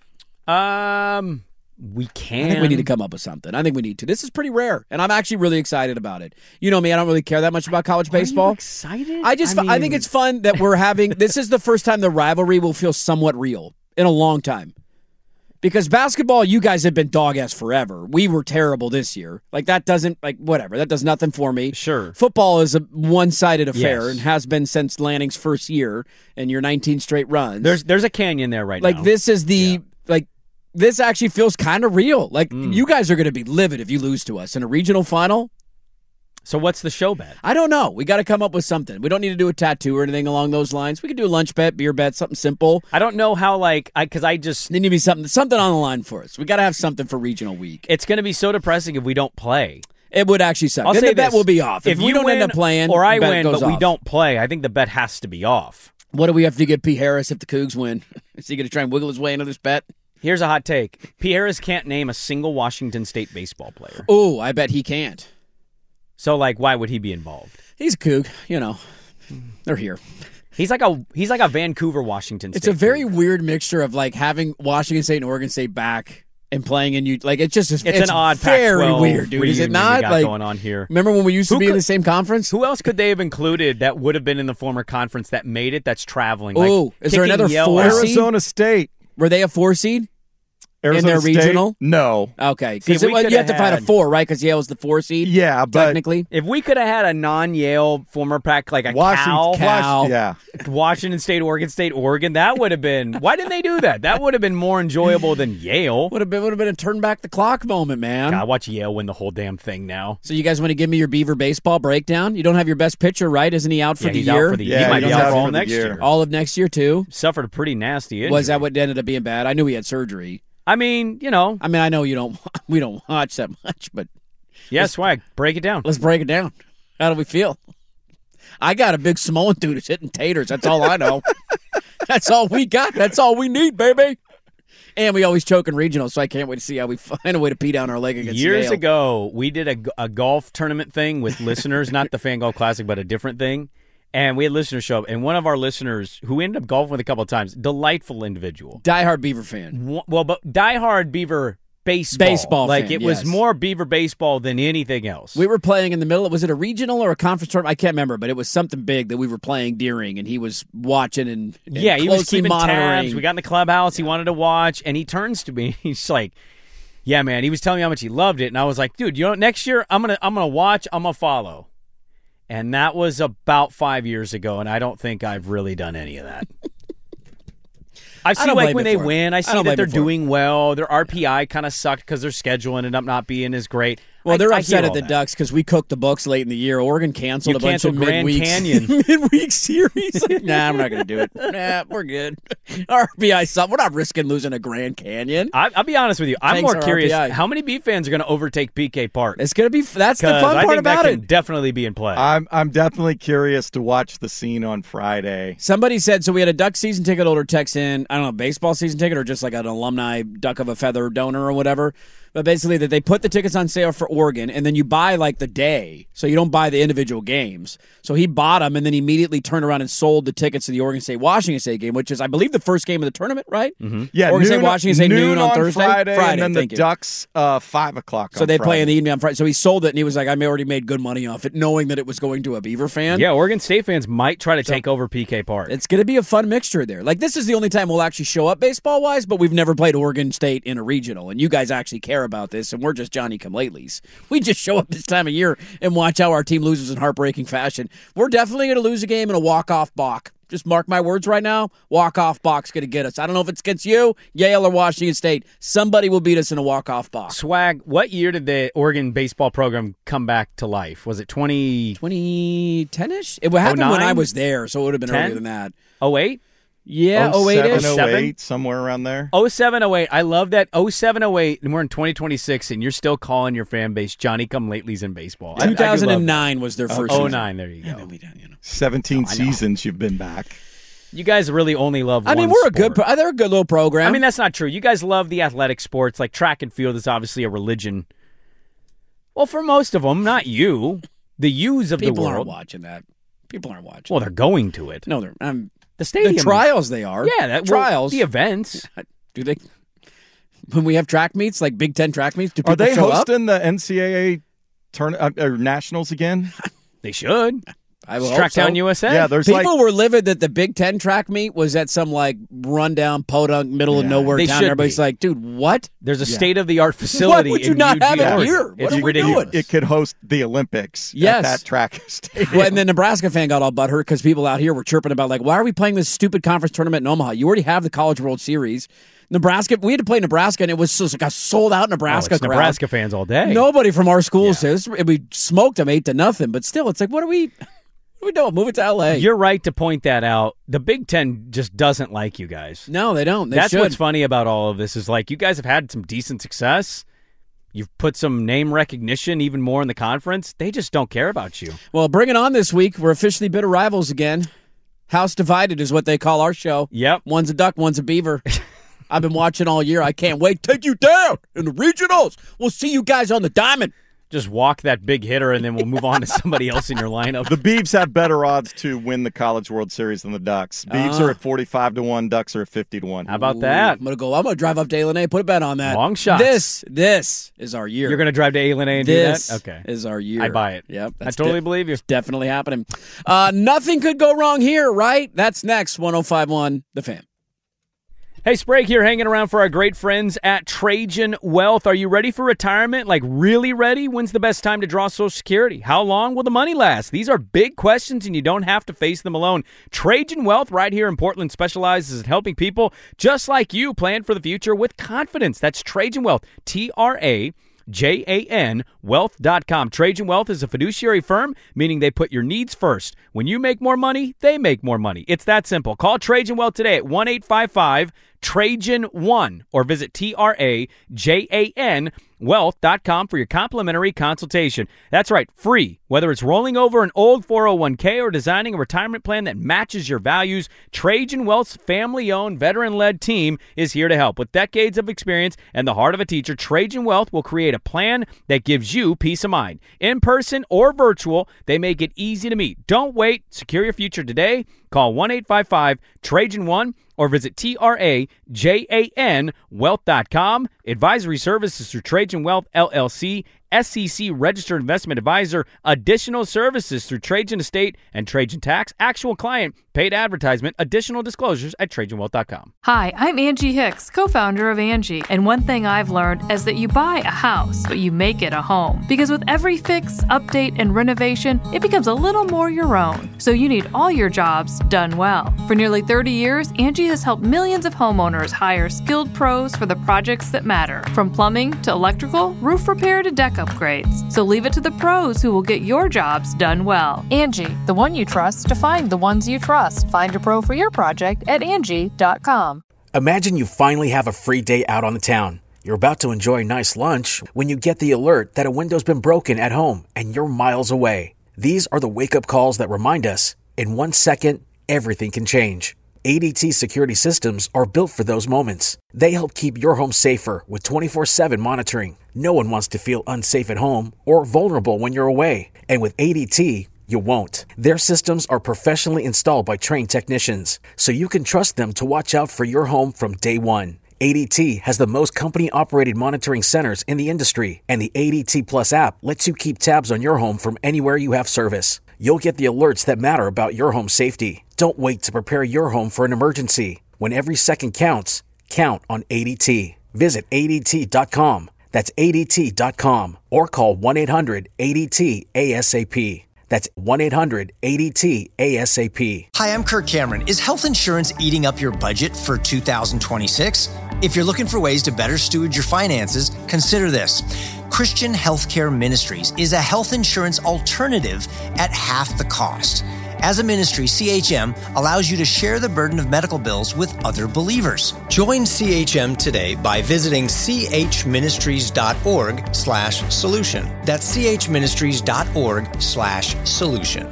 Speaker 10: Um, we can.
Speaker 8: I think we need to come up with something. I think we need to. This is pretty rare, and I'm actually really excited about it. You know me, I don't really care that much about college baseball.
Speaker 10: Are you excited?
Speaker 8: I just,
Speaker 10: I,
Speaker 8: I,
Speaker 10: mean...
Speaker 8: think it's fun that we're having. This is the first time the rivalry will feel somewhat real in a long time. Because basketball, you guys have been dog-ass forever. We were terrible this year. Like, that doesn't, like, whatever. That does nothing for me.
Speaker 10: Sure.
Speaker 8: Football is a one-sided affair
Speaker 10: Yes.
Speaker 8: and has been since Lanning's first year and your nineteen straight runs.
Speaker 10: There's there's a canyon there right
Speaker 8: like,
Speaker 10: now.
Speaker 8: Like, this is the,
Speaker 10: yeah.
Speaker 8: like, this actually feels kind of real. Like,
Speaker 10: Mm.
Speaker 8: you guys are going to be livid if you lose to us in a regional final.
Speaker 10: So what's the show bet?
Speaker 8: I don't know. We got to come up with something. We don't need to do a tattoo or anything along those lines. We could do a lunch bet, beer bet, something simple.
Speaker 10: I don't know how, like, I because I just...
Speaker 8: There need to be something, something on the line for us. We got to have something for regional week.
Speaker 10: It's going to be so depressing if we don't play.
Speaker 8: It would actually suck.
Speaker 10: I'll
Speaker 8: Then
Speaker 10: say
Speaker 8: the bet
Speaker 10: this.
Speaker 8: will be off. If,
Speaker 10: If
Speaker 8: we
Speaker 10: you
Speaker 8: don't
Speaker 10: win,
Speaker 8: end up playing,
Speaker 10: or I
Speaker 8: bet
Speaker 10: win,
Speaker 8: goes
Speaker 10: but we
Speaker 8: off.
Speaker 10: don't play, I think the bet has to be off.
Speaker 8: What do we have to get P. Harris if the Cougs win? Is he going to try and wiggle his way into this bet?
Speaker 10: Here's a hot take. P. Harris can't name a single Washington State baseball player.
Speaker 8: Oh, I bet he can't.
Speaker 10: So, like, why would he be involved?
Speaker 8: He's a Coug. You know, they're here.
Speaker 10: He's like a he's like a Vancouver, Washington State.
Speaker 8: It's a very
Speaker 10: Cougar.
Speaker 8: weird mixture of, like, having Washington State and Oregon State back and playing in you. Like, it's just it's,
Speaker 10: It's, an odd
Speaker 8: very
Speaker 10: Pac twelve
Speaker 8: weird, dude. Is it
Speaker 10: reunion
Speaker 8: not?
Speaker 10: we got
Speaker 8: Like,
Speaker 10: going on here.
Speaker 8: remember when we used to
Speaker 10: Who
Speaker 8: be in
Speaker 10: could-
Speaker 8: the same conference?
Speaker 10: Who else could they have included that would have been in the former conference that made it? That's traveling. Like,
Speaker 8: Oh, is there
Speaker 10: kicking
Speaker 8: another
Speaker 10: Yale
Speaker 8: four
Speaker 10: out.
Speaker 8: seed?
Speaker 11: Arizona State.
Speaker 8: Were they a four seed?
Speaker 11: Arizona
Speaker 8: their
Speaker 11: State?
Speaker 8: regional?
Speaker 11: No.
Speaker 8: Okay,
Speaker 10: See,
Speaker 8: because
Speaker 10: we
Speaker 8: you have
Speaker 10: coulda
Speaker 8: to find a
Speaker 10: had-
Speaker 8: four, right? Because Yale was the four seed.
Speaker 11: Yeah, but
Speaker 8: technically.
Speaker 10: If we could have had a non-Yale former pack like a
Speaker 11: Washington,
Speaker 10: Cal,
Speaker 8: Cal.
Speaker 11: yeah.
Speaker 10: Washington State, Oregon State, Oregon, that would have been. Why didn't they do that? That would have been more enjoyable than Yale.
Speaker 8: Would have been would have been a turn back the clock moment, man.
Speaker 10: God, watch Yale win the whole damn thing now.
Speaker 8: So you guys want to give me your Beaver baseball breakdown? You don't have your best pitcher, right? Isn't he out for
Speaker 10: Yeah,
Speaker 8: the
Speaker 10: he's
Speaker 8: year?
Speaker 10: out for the
Speaker 11: Yeah,
Speaker 10: he might
Speaker 11: he's
Speaker 10: be out
Speaker 11: out
Speaker 10: for all
Speaker 11: for the
Speaker 10: next
Speaker 11: year.
Speaker 10: year.
Speaker 8: All of next year too.
Speaker 10: Suffered a pretty nasty injury.
Speaker 8: Was that what ended up being bad? I knew he had surgery.
Speaker 10: I mean, you know,
Speaker 8: I mean, I know you don't. We don't watch that much, but
Speaker 10: yes, swag. Break it down.
Speaker 8: let's break it down. How do we feel? I got a big Samoan dude who's hitting taters. That's all I know. That's all we got. That's all we need, baby. And we always choke in regional, so I can't wait to see how we find a way to pee down our leg against
Speaker 10: Years
Speaker 8: Yale.
Speaker 10: ago, we did a, a golf tournament thing with listeners, not the Fan Golf Classic, but a different thing. And we had listeners show up, and one of our listeners, who we ended up golfing with a couple of times, delightful individual.
Speaker 8: Diehard Beaver fan.
Speaker 10: Well, but diehard Beaver baseball.
Speaker 8: Baseball
Speaker 10: Like,
Speaker 8: fan,
Speaker 10: it was
Speaker 8: yes.
Speaker 10: more Beaver baseball than anything else.
Speaker 8: We were playing in the middle. Was it a regional or a conference tournament? I can't remember, but it was something big that we were playing during, and he was watching and, and
Speaker 10: yeah, he was
Speaker 8: closely
Speaker 10: keeping
Speaker 8: monitoring.
Speaker 10: tabs. We got in the clubhouse. He wanted to watch, and he turns to me. He's like, "Yeah, man." He was telling me how much he loved it, and I was like, "Dude, you know, next year I'm gonna, I'm gonna watch. I'm gonna follow." And that was about five years ago, and I don't think I've really done any of that. I see,
Speaker 8: don't
Speaker 10: like,
Speaker 8: blame
Speaker 10: when
Speaker 8: it
Speaker 10: they
Speaker 8: for him.
Speaker 10: win, I
Speaker 8: I
Speaker 10: see
Speaker 8: don't
Speaker 10: that
Speaker 8: blame
Speaker 10: they're
Speaker 8: it for him.
Speaker 10: doing well. Their R P I kind of sucked because their schedule ended up not being as great.
Speaker 8: Well,
Speaker 10: I-
Speaker 8: they're
Speaker 10: I
Speaker 8: upset
Speaker 10: hear
Speaker 8: at
Speaker 10: all
Speaker 8: the
Speaker 10: that.
Speaker 8: Ducks because we cooked the books late in the year. Oregon canceled
Speaker 10: You
Speaker 8: a bunch
Speaker 10: canceled
Speaker 8: of
Speaker 10: Grand
Speaker 8: midweek
Speaker 10: Canyon.
Speaker 8: midweek series. Nah, I'm not going to do it. Nah, we're good. R B I, suck. We're not risking losing a Grand Canyon.
Speaker 10: I, I'll be honest with you. I'm
Speaker 8: Thanks,
Speaker 10: more
Speaker 8: our
Speaker 10: curious
Speaker 8: R P I.
Speaker 10: how many Beat fans are going to overtake P K Park.
Speaker 8: It's going to be. That's the
Speaker 10: 'Cause
Speaker 8: fun
Speaker 10: I
Speaker 8: part
Speaker 10: think
Speaker 8: about
Speaker 10: that
Speaker 8: it.
Speaker 10: can definitely be in play.
Speaker 11: I'm I'm definitely curious to watch the scene on Friday.
Speaker 8: Somebody said, so we had a Duck season ticket holder text in, I don't know, baseball season ticket or just like an alumni Duck of a Feather donor or whatever. But basically, that they put the tickets on sale for Oregon, and then you buy like the day, so you don't buy the individual games. So he bought them, and then immediately turned around and sold the tickets to the Oregon State Washington State game, which is, I believe, the first game of the tournament, right?
Speaker 11: Mm-hmm. Yeah,
Speaker 8: Oregon
Speaker 11: noon,
Speaker 8: State Washington State noon,
Speaker 11: noon
Speaker 8: on,
Speaker 11: on
Speaker 8: Thursday,
Speaker 11: Friday,
Speaker 8: Friday,
Speaker 11: and then
Speaker 8: thank
Speaker 11: the
Speaker 8: you.
Speaker 11: Ducks uh, five o'clock.
Speaker 8: So
Speaker 11: on
Speaker 8: they
Speaker 11: Friday.
Speaker 8: play in the evening on Friday. So he sold it, and he was like, "I already made good money off it," knowing that it was going to a Beaver fan.
Speaker 10: Yeah, Oregon State fans might try to
Speaker 8: So-
Speaker 10: take over P K Park.
Speaker 8: It's going to be a fun mixture there. Like, this is the only time we'll actually show up baseball-wise, but we've never played Oregon State in a regional, and you guys actually care about this, and we're just Johnny-come-latelys. We just show up this time of year and watch how our team loses in heartbreaking fashion. We're definitely going to lose a game in a walk-off balk. Just mark my words right now. Walk-off balk's going to get us. I don't know if it's against you, Yale, or Washington State. Somebody will beat us in a walk-off balk.
Speaker 10: Swag, what year did the Oregon baseball program come back to life? Was it twenty...
Speaker 8: twenty ten-ish? It happened when I was there, so it would have been
Speaker 10: ten?
Speaker 8: earlier than that.
Speaker 10: oh eight?
Speaker 8: Yeah,
Speaker 11: oh
Speaker 8: oh eight-ish.
Speaker 11: seven, oh eight, somewhere around there.
Speaker 10: oh seven, oh eight. I love that. oh seven, oh eight, and we're in twenty twenty-six, and you're still calling your fan base Johnny-come-latelys in baseball. I- I do
Speaker 8: two thousand
Speaker 10: love
Speaker 8: nine
Speaker 10: that.
Speaker 8: was their first
Speaker 10: oh
Speaker 8: season.
Speaker 10: nine, there you go.
Speaker 8: And then we done, you know.
Speaker 11: seventeen
Speaker 10: Oh, I know.
Speaker 11: seasons you've been back.
Speaker 10: You guys really only love
Speaker 8: I mean,
Speaker 10: one
Speaker 8: we're a good.
Speaker 10: sport.
Speaker 8: Pro- they're a good little program.
Speaker 10: I mean, that's not true. You guys love the athletic sports. Like track and field is obviously a religion. Well, for most of them, not you. The yous of
Speaker 8: people
Speaker 10: the
Speaker 8: aren't
Speaker 10: world.
Speaker 8: watching that. People aren't watching.
Speaker 10: Well, they're going to it.
Speaker 8: No, they're um,
Speaker 10: The stadium.
Speaker 8: the trials. They are.
Speaker 10: Yeah, that well,
Speaker 8: trials.
Speaker 10: the events.
Speaker 8: Do they? When we have track meets, like Big Ten track meets, do people
Speaker 11: Are they
Speaker 8: show
Speaker 11: hosting the N C double A turn uh, or nationals again?
Speaker 10: They should.
Speaker 8: I will
Speaker 10: It's
Speaker 8: hope so.
Speaker 10: Tracktown U S A.
Speaker 11: Yeah, there's
Speaker 8: People
Speaker 11: like
Speaker 8: were livid that the Big Ten track meet was at some like rundown podunk middle of
Speaker 11: Yeah.
Speaker 8: nowhere
Speaker 10: They
Speaker 8: town.
Speaker 10: should
Speaker 8: Everybody's
Speaker 10: be.
Speaker 8: like, dude, what?
Speaker 10: There's a
Speaker 11: Yeah.
Speaker 10: state-of-the-art facility.
Speaker 8: would you
Speaker 10: in
Speaker 8: not have it
Speaker 10: Eugene.
Speaker 8: here? What
Speaker 10: It's
Speaker 8: are we
Speaker 10: ridiculous.
Speaker 8: doing?
Speaker 11: it could host the Olympics
Speaker 8: Yes.
Speaker 11: at that track stadium.
Speaker 8: Well, and the Nebraska fan got all butthurt because people out here were chirping about like, why are we playing this stupid conference tournament in Omaha? You already have the College World Series. Nebraska, we had to play Nebraska, and it was just like a sold out
Speaker 10: Oh,
Speaker 8: Nebraska
Speaker 10: it's
Speaker 8: crowd.
Speaker 10: Nebraska fans all day.
Speaker 8: Nobody from our school says we smoked them eight to nothing, but still, it's like, what are we? What are we doing? Move it to L A.
Speaker 10: You're right to point that out. The Big Ten just doesn't like you guys.
Speaker 8: No, they don't. They
Speaker 10: That's
Speaker 8: should.
Speaker 10: what's funny about all of this is like you guys have had some decent success. You've put some name recognition even more in the conference. They just don't care about you.
Speaker 8: Well, bring it on this week. We're officially bitter rivals again. House divided is what they call our show.
Speaker 10: Yep.
Speaker 8: One's a duck, one's a beaver. I've been watching all year. I can't wait to take you down in the regionals. We'll see you guys on the diamond.
Speaker 10: Just walk that big hitter, and then we'll move on to somebody else in your lineup.
Speaker 11: The Beavs have better odds to win the College World Series than the Ducks. Beavs
Speaker 8: Ah.
Speaker 11: are at forty-five to one. Ducks are at fifty to one.
Speaker 10: How about
Speaker 8: Ooh,
Speaker 10: that?
Speaker 8: I'm gonna go. I'm gonna drive up to A L A. Put a bet on that.
Speaker 10: Long shots.
Speaker 8: This, this is our year.
Speaker 10: You're going to drive to A L A and
Speaker 8: this
Speaker 10: do that? Okay.
Speaker 8: is our year.
Speaker 10: I buy it.
Speaker 8: Yep.
Speaker 10: I totally believe you.
Speaker 8: It's definitely happening. Uh, nothing could go wrong here, right? That's next. one oh five point one The Fan.
Speaker 10: Hey, Sprague here, hanging around for our great friends at Trajan Wealth. Are you ready for retirement? Like, really ready? When's the best time to draw Social Security? How long will the money last? These are big questions, and you don't have to face them alone. Trajan Wealth, right here in Portland, specializes in helping people just like you plan for the future with confidence. That's Trajan Wealth, T R A J A N wealth dot com. Trajan Wealth is a fiduciary firm, meaning they put your needs first. When you make more money, they make more money. It's that simple. Call Trajan Wealth today at one eight five five Trajan one or visit T R A J A N wealth dot com for your complimentary consultation. That's right, free. Whether it's rolling over an old four oh one k or designing a retirement plan that matches your values, Trajan Wealth's family-owned, veteran-led team is here to help. With decades of experience and the heart of a teacher, Trajan Wealth will create a plan that gives you peace of mind. In person or virtual, they make it easy to meet. Don't wait. Secure your future today. Call one eight five five Trajan one or visit T R A J A N wealth dot com. Advisory services through Trajan Wealth, L L C, S E C Registered Investment Advisor. Additional services through Trajan Estate and Trajan Tax. Actual client, paid advertisement. Additional disclosures at Trajan Wealth dot com.
Speaker 12: Hi, I'm Angie Hicks, co-founder of Angie. And one thing I've learned is that you buy a house, but you make it a home. Because with every fix, update, and renovation, it becomes a little more your own. So you need all your jobs done well. For nearly thirty years, Angie has helped millions of homeowners hire skilled pros for the projects that matter. From plumbing to electrical, roof repair to deck upgrades. So leave it to the pros who will get your jobs done well.
Speaker 13: Angie, the one you trust to find the ones you trust. Find a pro for your project at Angie dot com.
Speaker 4: Imagine you finally have a free day out on the town. You're about to enjoy a nice lunch when you get the alert that a window's been broken at home and you're miles away. These are the wake-up calls that remind us, in one second, everything can change. A D T security systems are built for those moments. They help keep your home safer with twenty-four seven monitoring. No one wants to feel unsafe at home or vulnerable when you're away. And with A D T, you won't. Their systems are professionally installed by trained technicians, so you can trust them to watch out for your home from day one. A D T has the most company-operated monitoring centers in the industry, and the A D T Plus app lets you keep tabs on your home from anywhere you have service. You'll get the alerts that matter about your home safety. Don't wait to prepare your home for an emergency. When every second counts, count on A D T. Visit A D T dot com. That's A D T dot com. Or call one eight hundred A D T A S A P. That's one eight hundred A D T A S A P.
Speaker 5: Hi, I'm Kirk Cameron. Is health insurance eating up your budget for two thousand twenty-six? If you're looking for ways to better steward your finances, consider this. Christian Healthcare Ministries is a health insurance alternative at half the cost. As a ministry, C H M allows you to share the burden of medical bills with other believers. Join C H M today by visiting chministries.org slash solution. That's chministries.org slash solution.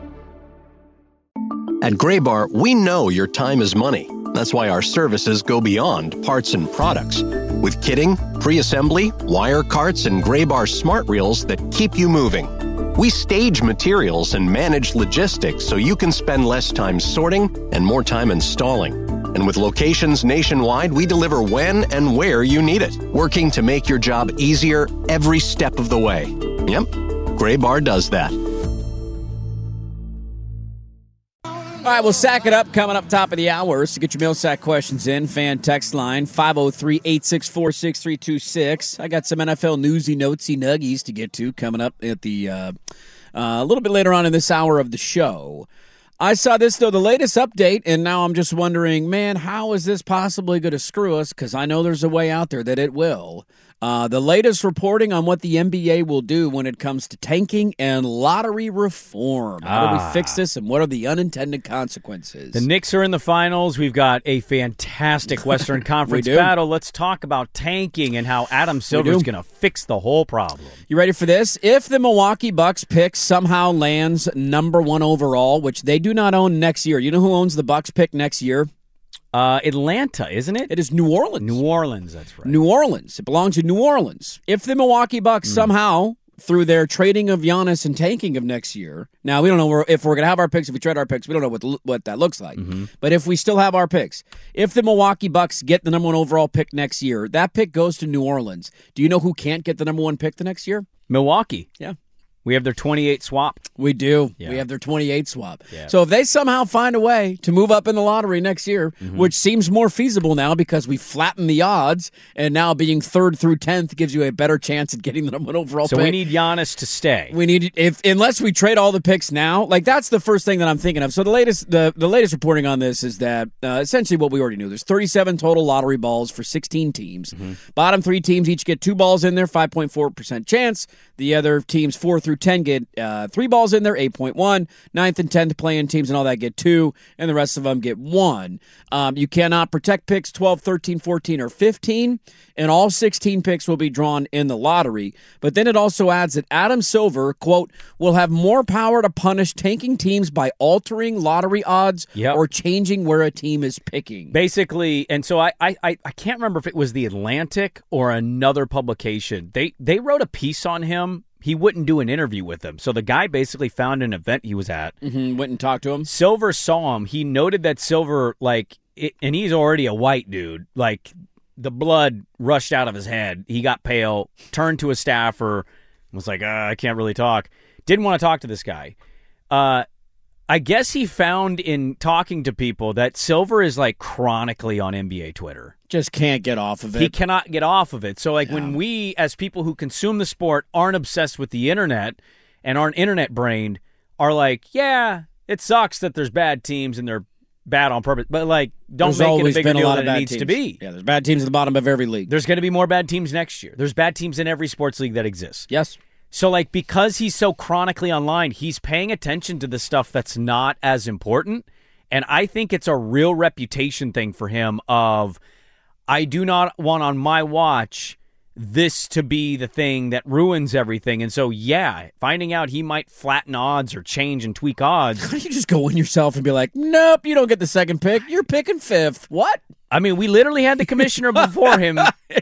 Speaker 14: At Graybar, we know your time is money. That's why our services go beyond parts and products. With kitting, pre-assembly, wire carts, and Graybar smart reels that keep you moving. We stage materials and manage logistics so you can spend less time sorting and more time installing. And with locations nationwide, we deliver when and where you need it, working to make your job easier every step of the way. Yep, Graybar does that.
Speaker 8: All right, we'll sack it up coming up top of the hour. So get your Millsack questions in. Fan text line five oh three, eight six four, six three two six. I got some N F L newsy, notesy nuggies to get to coming up at the uh, uh, a little bit later on in this hour of the show. I saw this, though, the latest update, and now I'm just wondering, man, how is this possibly going to screw us? Because I know there's a way out there that it will. Uh, the latest reporting on what the N B A will do when it comes to tanking and lottery reform. How do
Speaker 10: Ah.
Speaker 8: we fix this, and what are the unintended consequences?
Speaker 10: The Knicks are in the finals. We've got a fantastic Western Conference
Speaker 8: do.
Speaker 10: battle. Let's talk about tanking and how Adam Silver is
Speaker 8: do.
Speaker 10: going to fix the whole problem.
Speaker 8: You ready for this? If the Milwaukee Bucks pick somehow lands number one overall, which they do not own next year, you know who owns the Bucks pick next year?
Speaker 10: Uh, Atlanta, isn't it?
Speaker 8: It is New Orleans.
Speaker 10: New Orleans, that's right.
Speaker 8: New Orleans. It belongs to New Orleans. If the Milwaukee Bucks
Speaker 10: Mm.
Speaker 8: somehow, through their trading of Giannis and tanking of next year, now we don't know where, if we're going to have our picks, if we trade our picks, we don't know what the, what that looks like.
Speaker 10: Mm-hmm.
Speaker 8: But if we still have our picks, if the Milwaukee Bucks get the number one overall pick next year, that pick goes to New Orleans. Do you know who can't get the number one pick the next year?
Speaker 10: Milwaukee.
Speaker 8: Yeah.
Speaker 10: We have their twenty-eight swap.
Speaker 8: We do.
Speaker 10: Yeah.
Speaker 8: We have their twenty-eight swap.
Speaker 10: Yeah.
Speaker 8: So if they somehow find a way to move up in the lottery next year,
Speaker 10: Mm-hmm.
Speaker 8: which seems more feasible now because we flattened the odds, and now being third through tenth gives you a better chance at getting the number one overall
Speaker 10: So
Speaker 8: pick.
Speaker 10: we need Giannis to stay.
Speaker 8: We need if unless we trade all the picks now, like that's the first thing that I'm thinking of. So the latest the, the latest reporting on this is that uh, essentially what we already knew. There's thirty-seven total lottery balls for sixteen teams.
Speaker 10: Mm-hmm.
Speaker 8: Bottom three teams each get two balls in there, five point four percent chance. The other teams four through ten get uh, three balls in there, eight point one. Ninth and tenth playing teams and all that get two, and the rest of them get one. Um, you cannot protect picks twelve, thirteen, fourteen, or fifteen, and all sixteen picks will be drawn in the lottery. But then it also adds that Adam Silver, quote, will have more power to punish tanking teams by altering lottery odds
Speaker 10: Yep.
Speaker 8: or changing where a team is picking.
Speaker 10: Basically, and so I, I, I I can't remember if it was The Atlantic or another publication. They they wrote a piece on him. He wouldn't do an interview with them. So the guy basically found an event he was at.
Speaker 8: Mm-hmm, went and talked to him.
Speaker 10: Silver saw him. He noted that Silver, like, it, and he's already a white dude. Like, the blood rushed out of his head. He got pale, turned to a staffer, was like, uh, I can't really talk. Didn't want to talk to this guy. Uh, I guess he found in talking to people that Silver is, like, chronically on N B A Twitter.
Speaker 8: Just can't get off of it.
Speaker 10: He cannot get off of it. So, like,
Speaker 8: Yeah.
Speaker 10: when we, as people who consume the sport, aren't obsessed with the internet and aren't internet-brained, are like, yeah, it sucks that there's bad teams and they're bad on purpose. But, like, don't
Speaker 8: There's
Speaker 10: make it a
Speaker 8: always
Speaker 10: bigger
Speaker 8: been a
Speaker 10: deal
Speaker 8: lot
Speaker 10: than
Speaker 8: of
Speaker 10: it
Speaker 8: bad
Speaker 10: needs
Speaker 8: teams.
Speaker 10: to be.
Speaker 8: Yeah, there's bad teams at the bottom of every league.
Speaker 10: There's going to be more bad teams next year. There's bad teams in every sports league that exists.
Speaker 8: Yes.
Speaker 10: So, like, because he's so chronically online, he's paying attention to the stuff that's not as important. And I think it's a real reputation thing for him of, I do not want on my watch this to be the thing that ruins everything. And so, yeah, finding out he might flatten odds or change and tweak odds.
Speaker 8: Why don't you just go in yourself and be like, nope, you don't get the second pick. You're picking fifth. What?
Speaker 10: I mean, we literally had the commissioner before him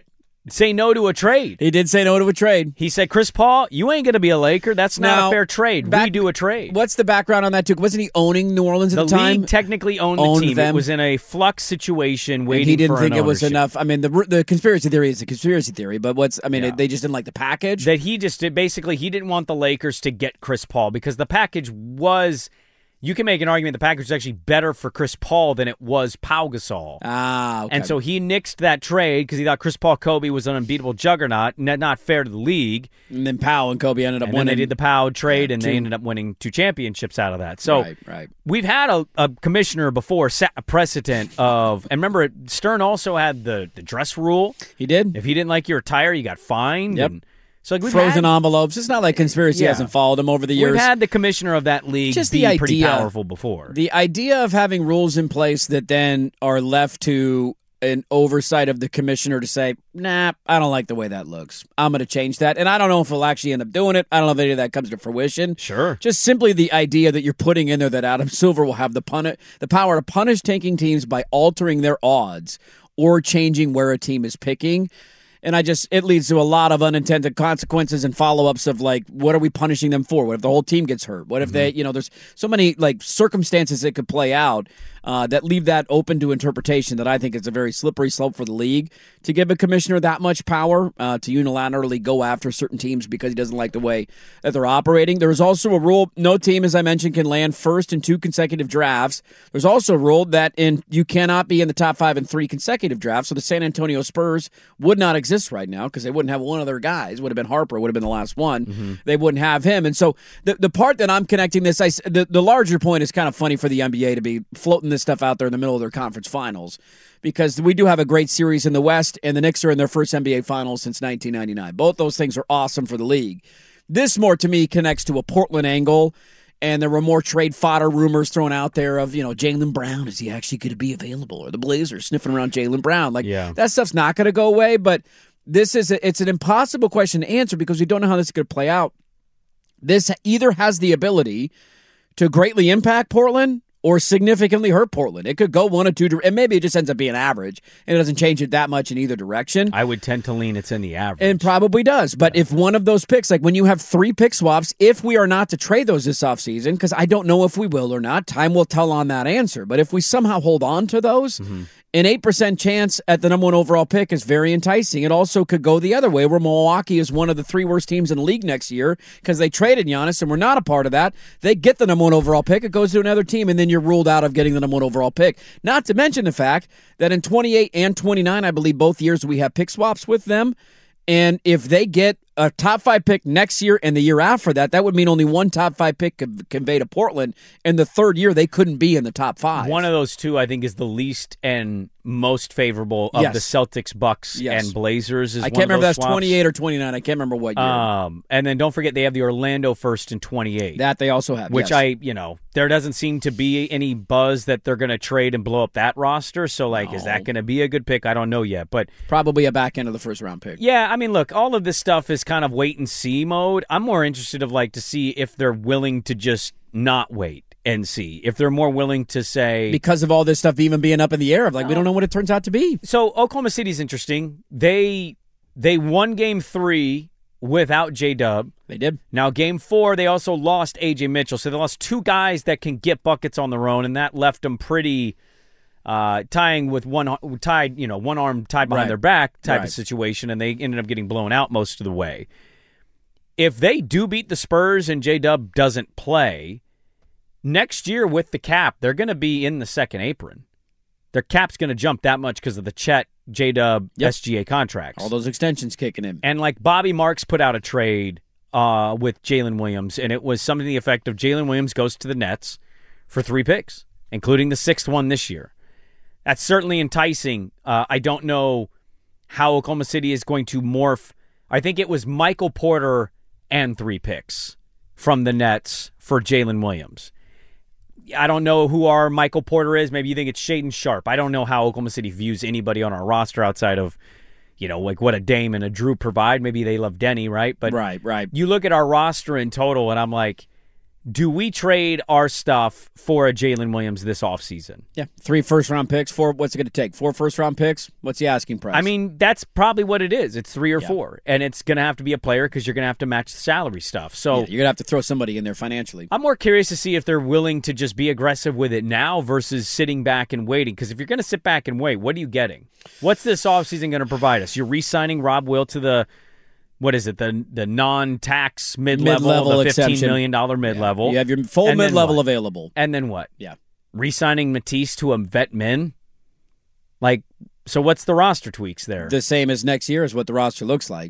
Speaker 10: say no to a trade.
Speaker 8: He did say no to a trade.
Speaker 10: He said, Chris Paul, you ain't going to be a Laker. That's not
Speaker 8: Now,
Speaker 10: a fair trade.
Speaker 8: back-
Speaker 10: we do a trade.
Speaker 8: What's the background on that, too? Wasn't he owning New Orleans at the,
Speaker 10: The
Speaker 8: time?
Speaker 10: league technically owned,
Speaker 8: Owned
Speaker 10: the team.
Speaker 8: them.
Speaker 10: It was in a flux situation waiting
Speaker 8: And he didn't
Speaker 10: for
Speaker 8: think
Speaker 10: an
Speaker 8: it was
Speaker 10: ownership.
Speaker 8: enough. I mean, the the conspiracy theory is a conspiracy theory, but what's, I mean,
Speaker 10: Yeah.
Speaker 8: it, they just didn't like the package.
Speaker 10: That he just did, basically, he didn't want the Lakers to get Chris Paul because the package was, you can make an argument the package was actually better for Chris Paul than it was Pau Gasol.
Speaker 8: Ah, okay.
Speaker 10: And so he nixed that trade because he thought Chris Paul Kobe was an unbeatable juggernaut, not, not fair to the league.
Speaker 8: And then Powell and Kobe ended up
Speaker 10: And then
Speaker 8: winning.
Speaker 10: they did the Pau trade, and
Speaker 8: two.
Speaker 10: they ended up winning two championships out of that. So
Speaker 8: Right, right.
Speaker 10: we've had a, a commissioner before set a precedent of, and remember, Stern also had the, the dress rule.
Speaker 8: He did.
Speaker 10: If you didn't like your attire, you got fined.
Speaker 8: Yep.
Speaker 10: And so like we've
Speaker 8: Frozen
Speaker 10: had,
Speaker 8: envelopes. It's not like conspiracy
Speaker 10: Yeah.
Speaker 8: hasn't followed him over the years.
Speaker 10: We've had the commissioner of that league
Speaker 8: Just
Speaker 10: be
Speaker 8: the
Speaker 10: pretty
Speaker 8: idea-
Speaker 10: powerful before.
Speaker 8: The idea of having rules in place that then are left to an oversight of the commissioner to say, nah, I don't like the way that looks. I'm going to change that. And I don't know if he'll actually end up doing it. I don't know if any of that comes to fruition.
Speaker 10: Sure.
Speaker 8: Just simply the idea that you're putting in there that Adam Silver will have the puni- the power to punish tanking teams by altering their odds or changing where a team is picking. And I just, it leads to a lot of unintended consequences and follow-ups of like, what are we punishing them for? What if the whole team gets hurt? What if they, you know, there's so many like circumstances that could play out uh, that leave that open to interpretation that I think is a very slippery slope for the league to give a commissioner that much power uh, to unilaterally go after certain teams because he doesn't like the way that they're operating. There's also a rule, no team, as I mentioned, can land first in two consecutive drafts. There's also a rule that in you cannot be in the top five in three consecutive drafts. So the San Antonio Spurs would not exist right now because they wouldn't have one of their guys. Would have been Harper, would have been the last one.
Speaker 10: Mm-hmm.
Speaker 8: They wouldn't have him. And so the the part that I'm connecting this, I, the, the larger point is kind of funny for the N B A to be floating this stuff out there in the middle of their conference finals because we do have a great series in the West, and the Knicks are in their first N B A finals since nineteen ninety-nine. Both those things are awesome for the league. This more, to me, connects to a Portland angle, and there were more trade fodder rumors thrown out there of, you know, Jaylen Brown, is he actually going to be available? Or the Blazers sniffing around Jaylen Brown. Like,
Speaker 10: Yeah.
Speaker 8: that stuff's not going to go away, but this is a, it's an impossible question to answer because we don't know how this is going to play out. This either has the ability to greatly impact Portland or significantly hurt Portland. It could go one or two, dir- and maybe it just ends up being average, and it doesn't change it that much in either direction.
Speaker 10: I would tend to lean it's in the average.
Speaker 8: And probably does. But if one of those picks, like when you have three pick swaps, if we are not to trade those this offseason, because I don't know if we will or not, time will tell on that answer. But if we somehow hold on to those,
Speaker 10: Mm-hmm.
Speaker 8: an eight percent chance at the number one overall pick is very enticing. It also could go the other way, where Milwaukee is one of the three worst teams in the league next year because they traded Giannis and we're not a part of that. They get the number one overall pick. It goes to another team, and then you're ruled out of getting the number one overall pick. Not to mention the fact that in twenty-eight and twenty-nine, I believe both years we have pick swaps with them. And if they get a top five pick next year and the year after that, that would mean only one top five pick could convey to Portland. And the third year, they couldn't be in the top five.
Speaker 10: One of those two, I think, is the least and most favorable of
Speaker 8: Yes.
Speaker 10: the Celtics, Bucks,
Speaker 8: Yes.
Speaker 10: and Blazers. Is
Speaker 8: I
Speaker 10: one
Speaker 8: can't
Speaker 10: of
Speaker 8: remember
Speaker 10: those
Speaker 8: if that's
Speaker 10: swaps.
Speaker 8: twenty-eight or twenty-nine. I can't remember what year.
Speaker 10: Um, and then don't forget they have the Orlando first in twenty-eight.
Speaker 8: That they also have,
Speaker 10: Which
Speaker 8: yes.
Speaker 10: I, you know, there doesn't seem to be any buzz that they're going to trade and blow up that roster. So, like, is that going to be a good pick? I don't know yet. But
Speaker 8: probably a back end of the first round pick.
Speaker 10: yeah, I mean, look, all of this stuff is kind of wait and see mode. I'm more interested of like to see if they're willing to just not wait and see. If they're more willing to say
Speaker 8: Because of all this stuff even being up in the air of like, we don't know what it turns out to be.
Speaker 10: So Oklahoma City's interesting. They they won game three without J-Dub.
Speaker 8: They did.
Speaker 10: Now, game four, they also lost A J Mitchell. So they lost two guys that can get buckets on their own, and that left them pretty uh, tying with one tied, you know, one arm tied behind
Speaker 8: Right.
Speaker 10: their back type
Speaker 8: Right.
Speaker 10: of situation, and they ended up getting blown out most of the way. If they do beat the Spurs and J-Dub doesn't play, next year with the cap, they're going to be in the second apron. Their cap's going to jump that much because of the Chet, J-Dub,
Speaker 8: Yep.
Speaker 10: S G A contracts.
Speaker 8: All those extensions kicking in.
Speaker 10: And like Bobby Marks put out a trade uh, with Jalen Williams, and it was something to the effect of Jalen Williams goes to the Nets for three picks, including the sixth one this year. That's certainly enticing. Uh, I don't know how Oklahoma City is going to morph. I think it was Michael Porter and three picks from the Nets for Jalen Williams. I don't know who our Michael Porter is. Maybe you think it's Shaedon Sharpe. I don't know how Oklahoma City views anybody on our roster outside of, you know, like what a Dame and a Drew provide. Maybe they love Denny, right? But
Speaker 8: right, right.
Speaker 10: You look at our roster in total, and I'm like, do we trade our stuff for a Jalen Williams this offseason?
Speaker 8: Yeah, three first-round picks. Four. What's it going to take? Four first-round picks? What's the asking price?
Speaker 10: I mean, that's probably what it is. It's three or
Speaker 8: yeah.
Speaker 10: four, and it's going to have to be a player because you're going to have to match the salary stuff. So
Speaker 8: yeah, you're going to have to throw somebody in there financially.
Speaker 10: I'm more curious to see if they're willing to just be aggressive with it now versus sitting back and waiting. Because if you're going to sit back and wait, what are you getting? What's this offseason going to provide us? You're re-signing Rob Will to the... What is it? The the non-tax mid-level,
Speaker 8: mid-level
Speaker 10: the fifteen
Speaker 8: exception.
Speaker 10: million dollars mid-level.
Speaker 8: Yeah. You have your full
Speaker 10: and
Speaker 8: mid-level available.
Speaker 10: And then what?
Speaker 8: Yeah.
Speaker 10: Re-signing Matisse to a vet min? Like, so what's the roster tweaks there?
Speaker 8: The same as next year is what the roster looks like.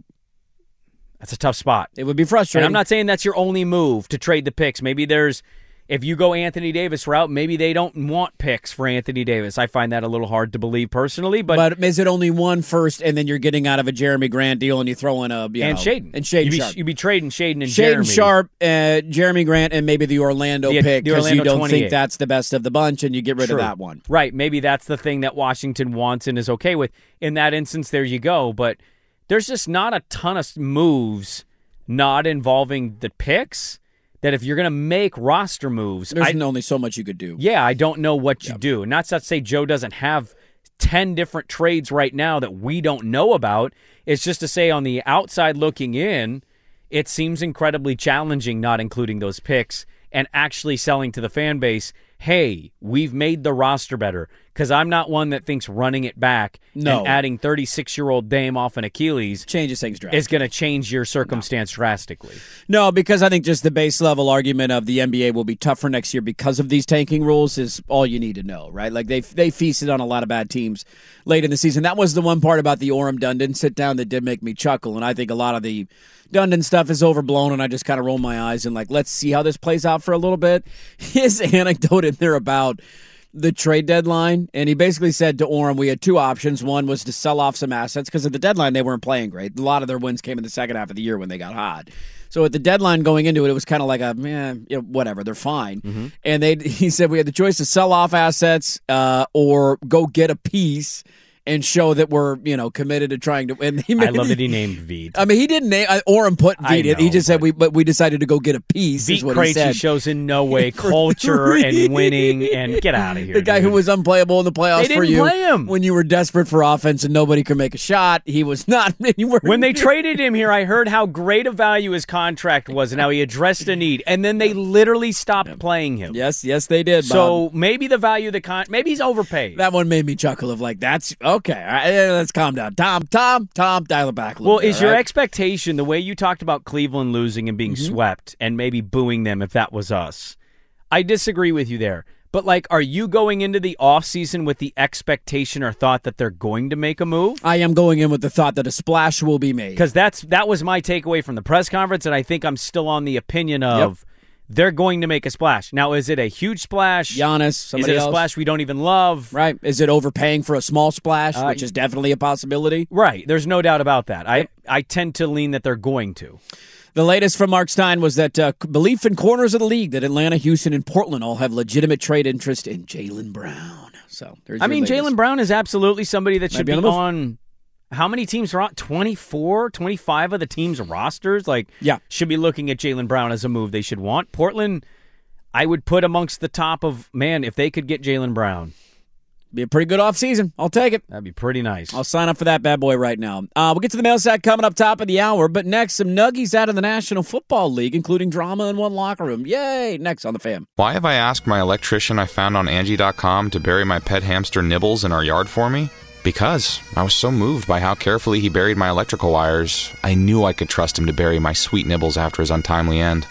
Speaker 10: That's a tough spot.
Speaker 8: It would be frustrating.
Speaker 10: And I'm not saying that's your only move to trade the picks. Maybe there's... If you go Anthony Davis route, maybe they don't want picks for Anthony Davis. I find that a little hard to believe personally. But,
Speaker 8: but is it only one first, and then you're getting out of a Jeremy Grant deal, and you throw in a you
Speaker 10: and
Speaker 8: know,
Speaker 10: Shaden
Speaker 8: and Shaden
Speaker 10: you'd be,
Speaker 8: Sharp,
Speaker 10: you'd be trading Shaden and
Speaker 8: Shaden
Speaker 10: Jeremy.
Speaker 8: Sharp, uh, Jeremy Grant, and maybe the Orlando
Speaker 10: the,
Speaker 8: pick because you don't
Speaker 10: twenty-eight.
Speaker 8: think that's the best of the bunch, and you get rid
Speaker 10: True.
Speaker 8: of that one.
Speaker 10: Right? Maybe that's the thing that Washington wants and is okay with. In that instance, there you go. But there's just not a ton of moves not involving the picks. That if you're going to make roster moves...
Speaker 8: There's
Speaker 10: I,
Speaker 8: only so much you could do.
Speaker 10: Yeah, I don't know what you
Speaker 8: yep.
Speaker 10: do. Not to say Joe doesn't have ten different trades right now that we don't know about. It's just to say on the outside looking in, it seems incredibly challenging not including those picks and actually selling to the fan base, hey, we've made the roster better. Because I'm not one that thinks running it back
Speaker 8: no.
Speaker 10: and adding thirty-six-year-old Dame off an Achilles
Speaker 8: changes things drastically.
Speaker 10: Is going to change your circumstance no. drastically.
Speaker 8: No, because I think just the base level argument of the N B A will be tougher next year because of these tanking rules is all you need to know, right? Like they they feasted on a lot of bad teams late in the season. That was the one part about the Orem Dundon sit down that did make me chuckle, and I think a lot of the Dundon stuff is overblown, and I just kind of roll my eyes and like, let's see how this plays out for a little bit. His anecdote in there about the trade deadline, and he basically said to Orem, we had two options. One was to sell off some assets because at the deadline they weren't playing great. A lot of their wins came in the second half of the year when they got hot. So at the deadline going into it, it was kind of like a, man, you know, whatever, they're fine. Mm-hmm. And they, he said we had the choice to sell off assets uh, or go get a piece and show that we're, you know, committed to trying to win.
Speaker 10: I love that he named Veed.
Speaker 8: I mean, he didn't name uh, Orem put Veed. Know, he just said we, but we decided to go get a piece.
Speaker 10: Veed
Speaker 8: is what
Speaker 10: Krejci
Speaker 8: he said.
Speaker 10: shows in no way culture and winning. And get out of here.
Speaker 8: The guy
Speaker 10: dude.
Speaker 8: who was unplayable in the playoffs
Speaker 10: they
Speaker 8: for
Speaker 10: didn't
Speaker 8: you
Speaker 10: play him.
Speaker 8: when you were desperate for offense and nobody could make a shot. He was not. You were,
Speaker 10: when they traded him here, I heard how great a value his contract was and how he addressed a need. And then they literally stopped yeah. playing him.
Speaker 8: Yes, yes, they did.
Speaker 10: So
Speaker 8: Bob.
Speaker 10: maybe the value of the con. Maybe he's overpaid.
Speaker 8: That one made me chuckle. Of like, that's okay. Let's calm down. Tom, Tom, Tom, dial it back a little
Speaker 10: well,
Speaker 8: bit.
Speaker 10: Well, is
Speaker 8: your
Speaker 10: right? expectation, the way you talked about Cleveland losing and being mm-hmm. swept and maybe booing them if that was us? I disagree with you there. But, like, are you going into the offseason with the expectation or thought that they're going to make a move?
Speaker 8: I am going in with the thought that a splash will be made.
Speaker 10: Because that's that was my takeaway from the press conference, and I think I'm still on the opinion of yep. they're going to make a splash. Now, is it a huge splash?
Speaker 8: Giannis, somebody
Speaker 10: Is it a
Speaker 8: else?
Speaker 10: splash we don't even love?
Speaker 8: Right. Is it overpaying for a small splash, uh, which is definitely a possibility?
Speaker 10: Right. There's no doubt about that. I, I tend to lean that they're going to.
Speaker 8: The latest from Mark Stein was that uh, belief in corners of the league that Atlanta, Houston, and Portland all have legitimate trade interest in Jaylen Brown. So, there's
Speaker 10: I mean, Jaylen Brown is absolutely somebody that should be on, on how many teams are on? twenty-four, twenty-five of the team's rosters? Like,
Speaker 8: yeah.
Speaker 10: should be looking at Jaylen Brown as a move they should want. Portland, I would put amongst the top of, man, if they could get Jaylen Brown.
Speaker 8: Be a pretty good offseason. I'll take it.
Speaker 10: That'd be pretty nice.
Speaker 8: I'll sign up for that bad boy right now. Uh, we'll get to the mail sack coming up top of the hour, but next, some nuggies out of the National Football League, including drama in one locker room. Yay! Next on The Fan.
Speaker 1: Why have I asked my electrician I found on Angie dot com to bury my pet hamster Nibbles in our yard for me? Because I was so moved by how carefully he buried my electrical wires, I knew I could trust him to bury my sweet Nibbles after his untimely end.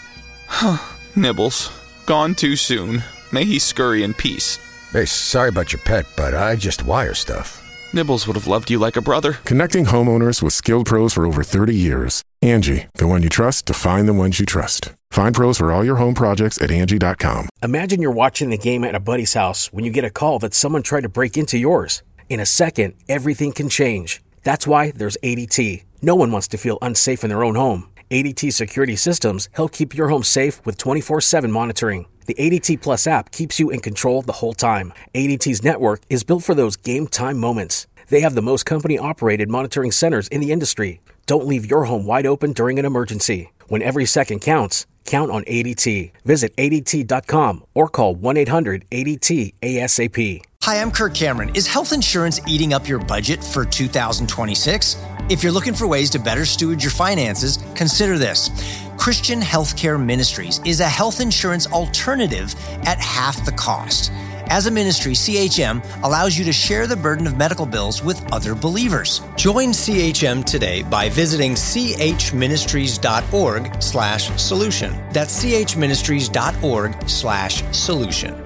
Speaker 1: Nibbles, gone too soon. May he scurry in peace.
Speaker 2: Hey, sorry about your pet, but I just wire stuff.
Speaker 1: Nibbles would have loved you like a brother.
Speaker 3: Connecting homeowners with skilled pros for over thirty years. Angie, the one you trust to find the ones you trust. Find pros for all your home projects at Angie dot com.
Speaker 4: Imagine you're watching the game at a buddy's house when you get a call that someone tried to break into yours. In a second, everything can change. That's why there's A D T. No one wants to feel unsafe in their own home. A D T security systems help keep your home safe with twenty-four seven monitoring. The A D T Plus app keeps you in control the whole time. A D T's network is built for those game time moments. They have the most company-operated monitoring centers in the industry. Don't leave your home wide open during an emergency. When every second counts, count on A D T. Visit A D T dot com or call one eight hundred A D T A S A P.
Speaker 5: Hi, I'm Kirk Cameron. Is health insurance eating up your budget for two thousand twenty-six? If you're looking for ways to better steward your finances, consider this. Christian Healthcare Ministries is a health insurance alternative at half the cost. As a ministry, C H M allows you to share the burden of medical bills with other believers. Join C H M today by visiting chministries.org slash solution. That's chministries.org slash solution.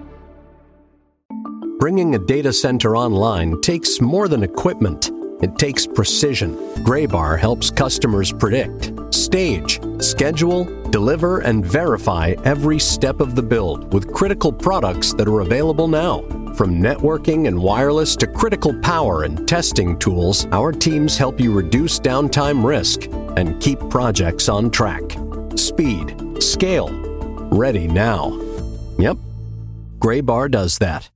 Speaker 14: Bringing a data center online takes more than equipment. It takes precision. Graybar helps customers predict, stage, schedule, deliver, and verify every step of the build with critical products that are available now. From networking and wireless to critical power and testing tools, our teams help you reduce downtime risk and keep projects on track. Speed, scale, ready now. Yep, Graybar does that.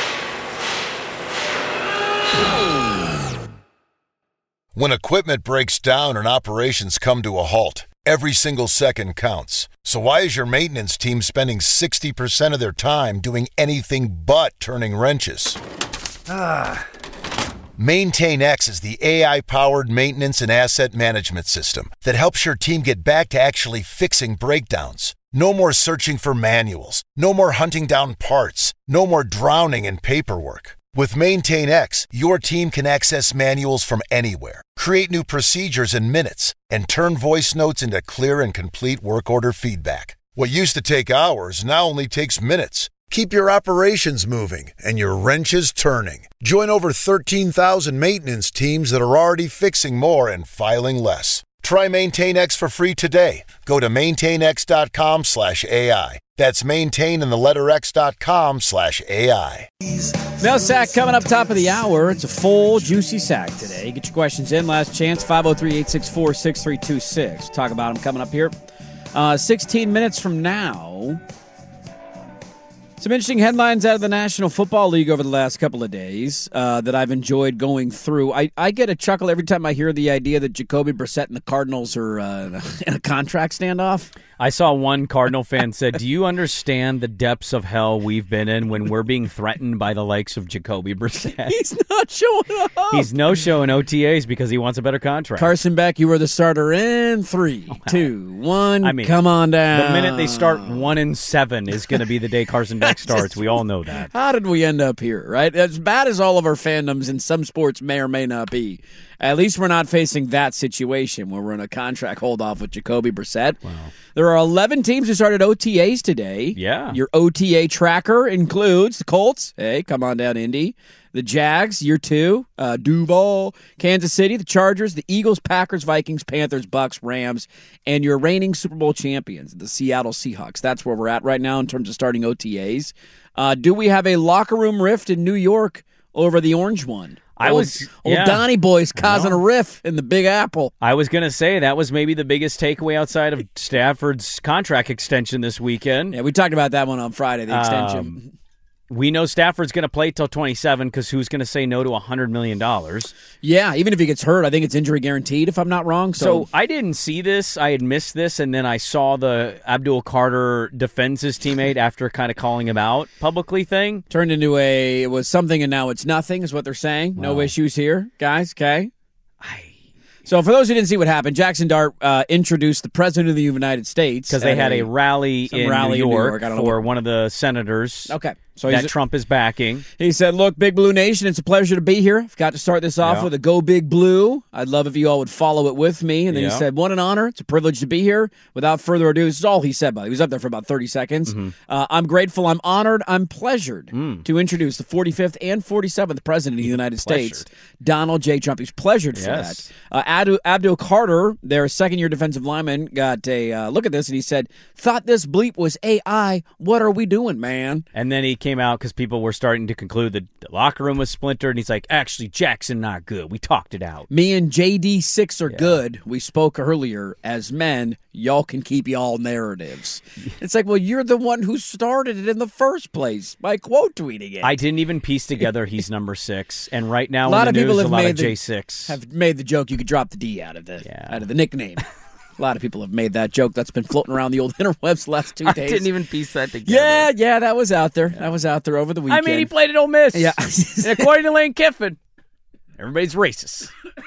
Speaker 15: When equipment breaks down and operations come to a halt, every single second counts. So why is your maintenance team spending sixty percent of their time doing anything but turning wrenches? Ah. MaintainX is the A I-powered maintenance and asset management system that helps your team get back to actually fixing breakdowns. No more searching for manuals. No more hunting down parts. No more drowning in paperwork. With MaintainX, your team can access manuals from anywhere, create new procedures in minutes, and turn voice notes into clear and complete work order feedback. What used to take hours now only takes minutes. Keep your operations moving and your wrenches turning. Join over thirteen thousand maintenance teams that are already fixing more and filing less. Try MaintainX for free today. Go to maintainx.com slash AI. That's maintain and the letter X dot com slash AI.
Speaker 8: Mail sack coming up top of the hour. It's a full, juicy sack today. Get your questions in. Last chance, five oh three, eight six four, six three two six. Talk about them coming up here. Uh, sixteen minutes from now. Some interesting headlines out of the National Football League over the last couple of days uh, that I've enjoyed going through. I, I get a chuckle every time I hear the idea that Jacoby Brissett and the Cardinals are uh, in a contract standoff.
Speaker 10: I saw one Cardinal fan said, do you understand the depths of hell we've been in when we're being threatened by the likes of Jacoby Brissett?
Speaker 8: He's not showing up.
Speaker 10: He's no-showing O T As because he wants a better contract.
Speaker 8: Carson Beck, you were the starter in three, oh, two, one. I mean, come on down.
Speaker 10: The minute they start one and seven is going to be the day Carson Beck starts. We all know that.
Speaker 8: How did we end up here, right? As bad as all of our fandoms in some sports may or may not be, at least we're not facing that situation where we're in a contract hold-off with Jacoby Brissett. Wow. There are eleven teams who started O T As today.
Speaker 10: Yeah.
Speaker 8: Your O T A tracker includes the Colts. Hey, come on down, Indy. The Jags, year two. Uh, Duval. Kansas City, the Chargers, the Eagles, Packers, Vikings, Panthers, Bucks, Rams, and your reigning Super Bowl champions, the Seattle Seahawks. That's where we're at right now in terms of starting O T As. Uh, do we have a locker room rift in New York over the orange one?
Speaker 10: I
Speaker 8: old,
Speaker 10: was
Speaker 8: old
Speaker 10: yeah.
Speaker 8: Donnie boys causing a riff in the Big Apple.
Speaker 10: I was going to say that was maybe the biggest takeaway outside of Stafford's contract extension this weekend.
Speaker 8: Yeah, we talked about that one on Friday, the extension.
Speaker 10: Um, we know Stafford's going to play till twenty-seven because who's going to say no to one hundred million dollars?
Speaker 8: Yeah, even if he gets hurt, I think it's injury guaranteed, if I'm not wrong. So,
Speaker 10: so I didn't see this. I had missed this, and then I saw the Abdul Carter defends his teammate after kind of calling him out publicly thing.
Speaker 8: Turned into a, it was something and now it's nothing is what they're saying. Wow. No issues here, guys, okay? I... So for those who didn't see what happened, Jackson Dart uh, introduced the President of the United States.
Speaker 10: Because they had a, a rally, in,
Speaker 8: rally
Speaker 10: New York,
Speaker 8: in New York
Speaker 10: for one of the senators.
Speaker 8: Okay. So
Speaker 10: that Trump is backing.
Speaker 8: He said, look, Big Blue Nation, it's a pleasure to be here. I've got to start this off yeah. with a Go Big Blue. I'd love if you all would follow it with me. And then yeah. he said, what an honor. It's a privilege to be here. Without further ado, this is all he said, but he was up there for about thirty seconds. Mm-hmm. Uh, I'm grateful. I'm honored. I'm pleasured mm. to introduce the forty-fifth and forty-seventh President of the United
Speaker 10: pleasured.
Speaker 8: States, Donald J. Trump. He's pleasured
Speaker 10: yes.
Speaker 8: for that. Uh, Abdul, Abdul Carter, their second-year defensive lineman, got a uh, look at this, and he said, thought this bleep was A I. What are we doing, man?
Speaker 10: And then he came out because people were starting to conclude that the locker room was splintered, and he's like, actually, Jackson not good. We talked it out.
Speaker 8: Me and J D six are yeah. good. We spoke earlier as men. y'all can keep y'all narratives. It's like, well, you're the one who started it in the first place by quote tweeting it.
Speaker 10: I didn't even piece together he's number six, and right now
Speaker 8: a lot
Speaker 10: in the
Speaker 8: of people
Speaker 10: news,
Speaker 8: have
Speaker 10: a lot
Speaker 8: made
Speaker 10: of
Speaker 8: the,
Speaker 10: J six.
Speaker 8: have made the joke you could drop the D out of the yeah. out of the nickname. A lot of people have made that joke. That's been floating around the old interwebs the last two
Speaker 10: I
Speaker 8: days.
Speaker 10: didn't even piece that together.
Speaker 8: Yeah, yeah, that was out there. That was out there over the weekend.
Speaker 10: I mean, he played at Ole Miss.
Speaker 8: Yeah.
Speaker 10: And according to Lane Kiffin, everybody's racist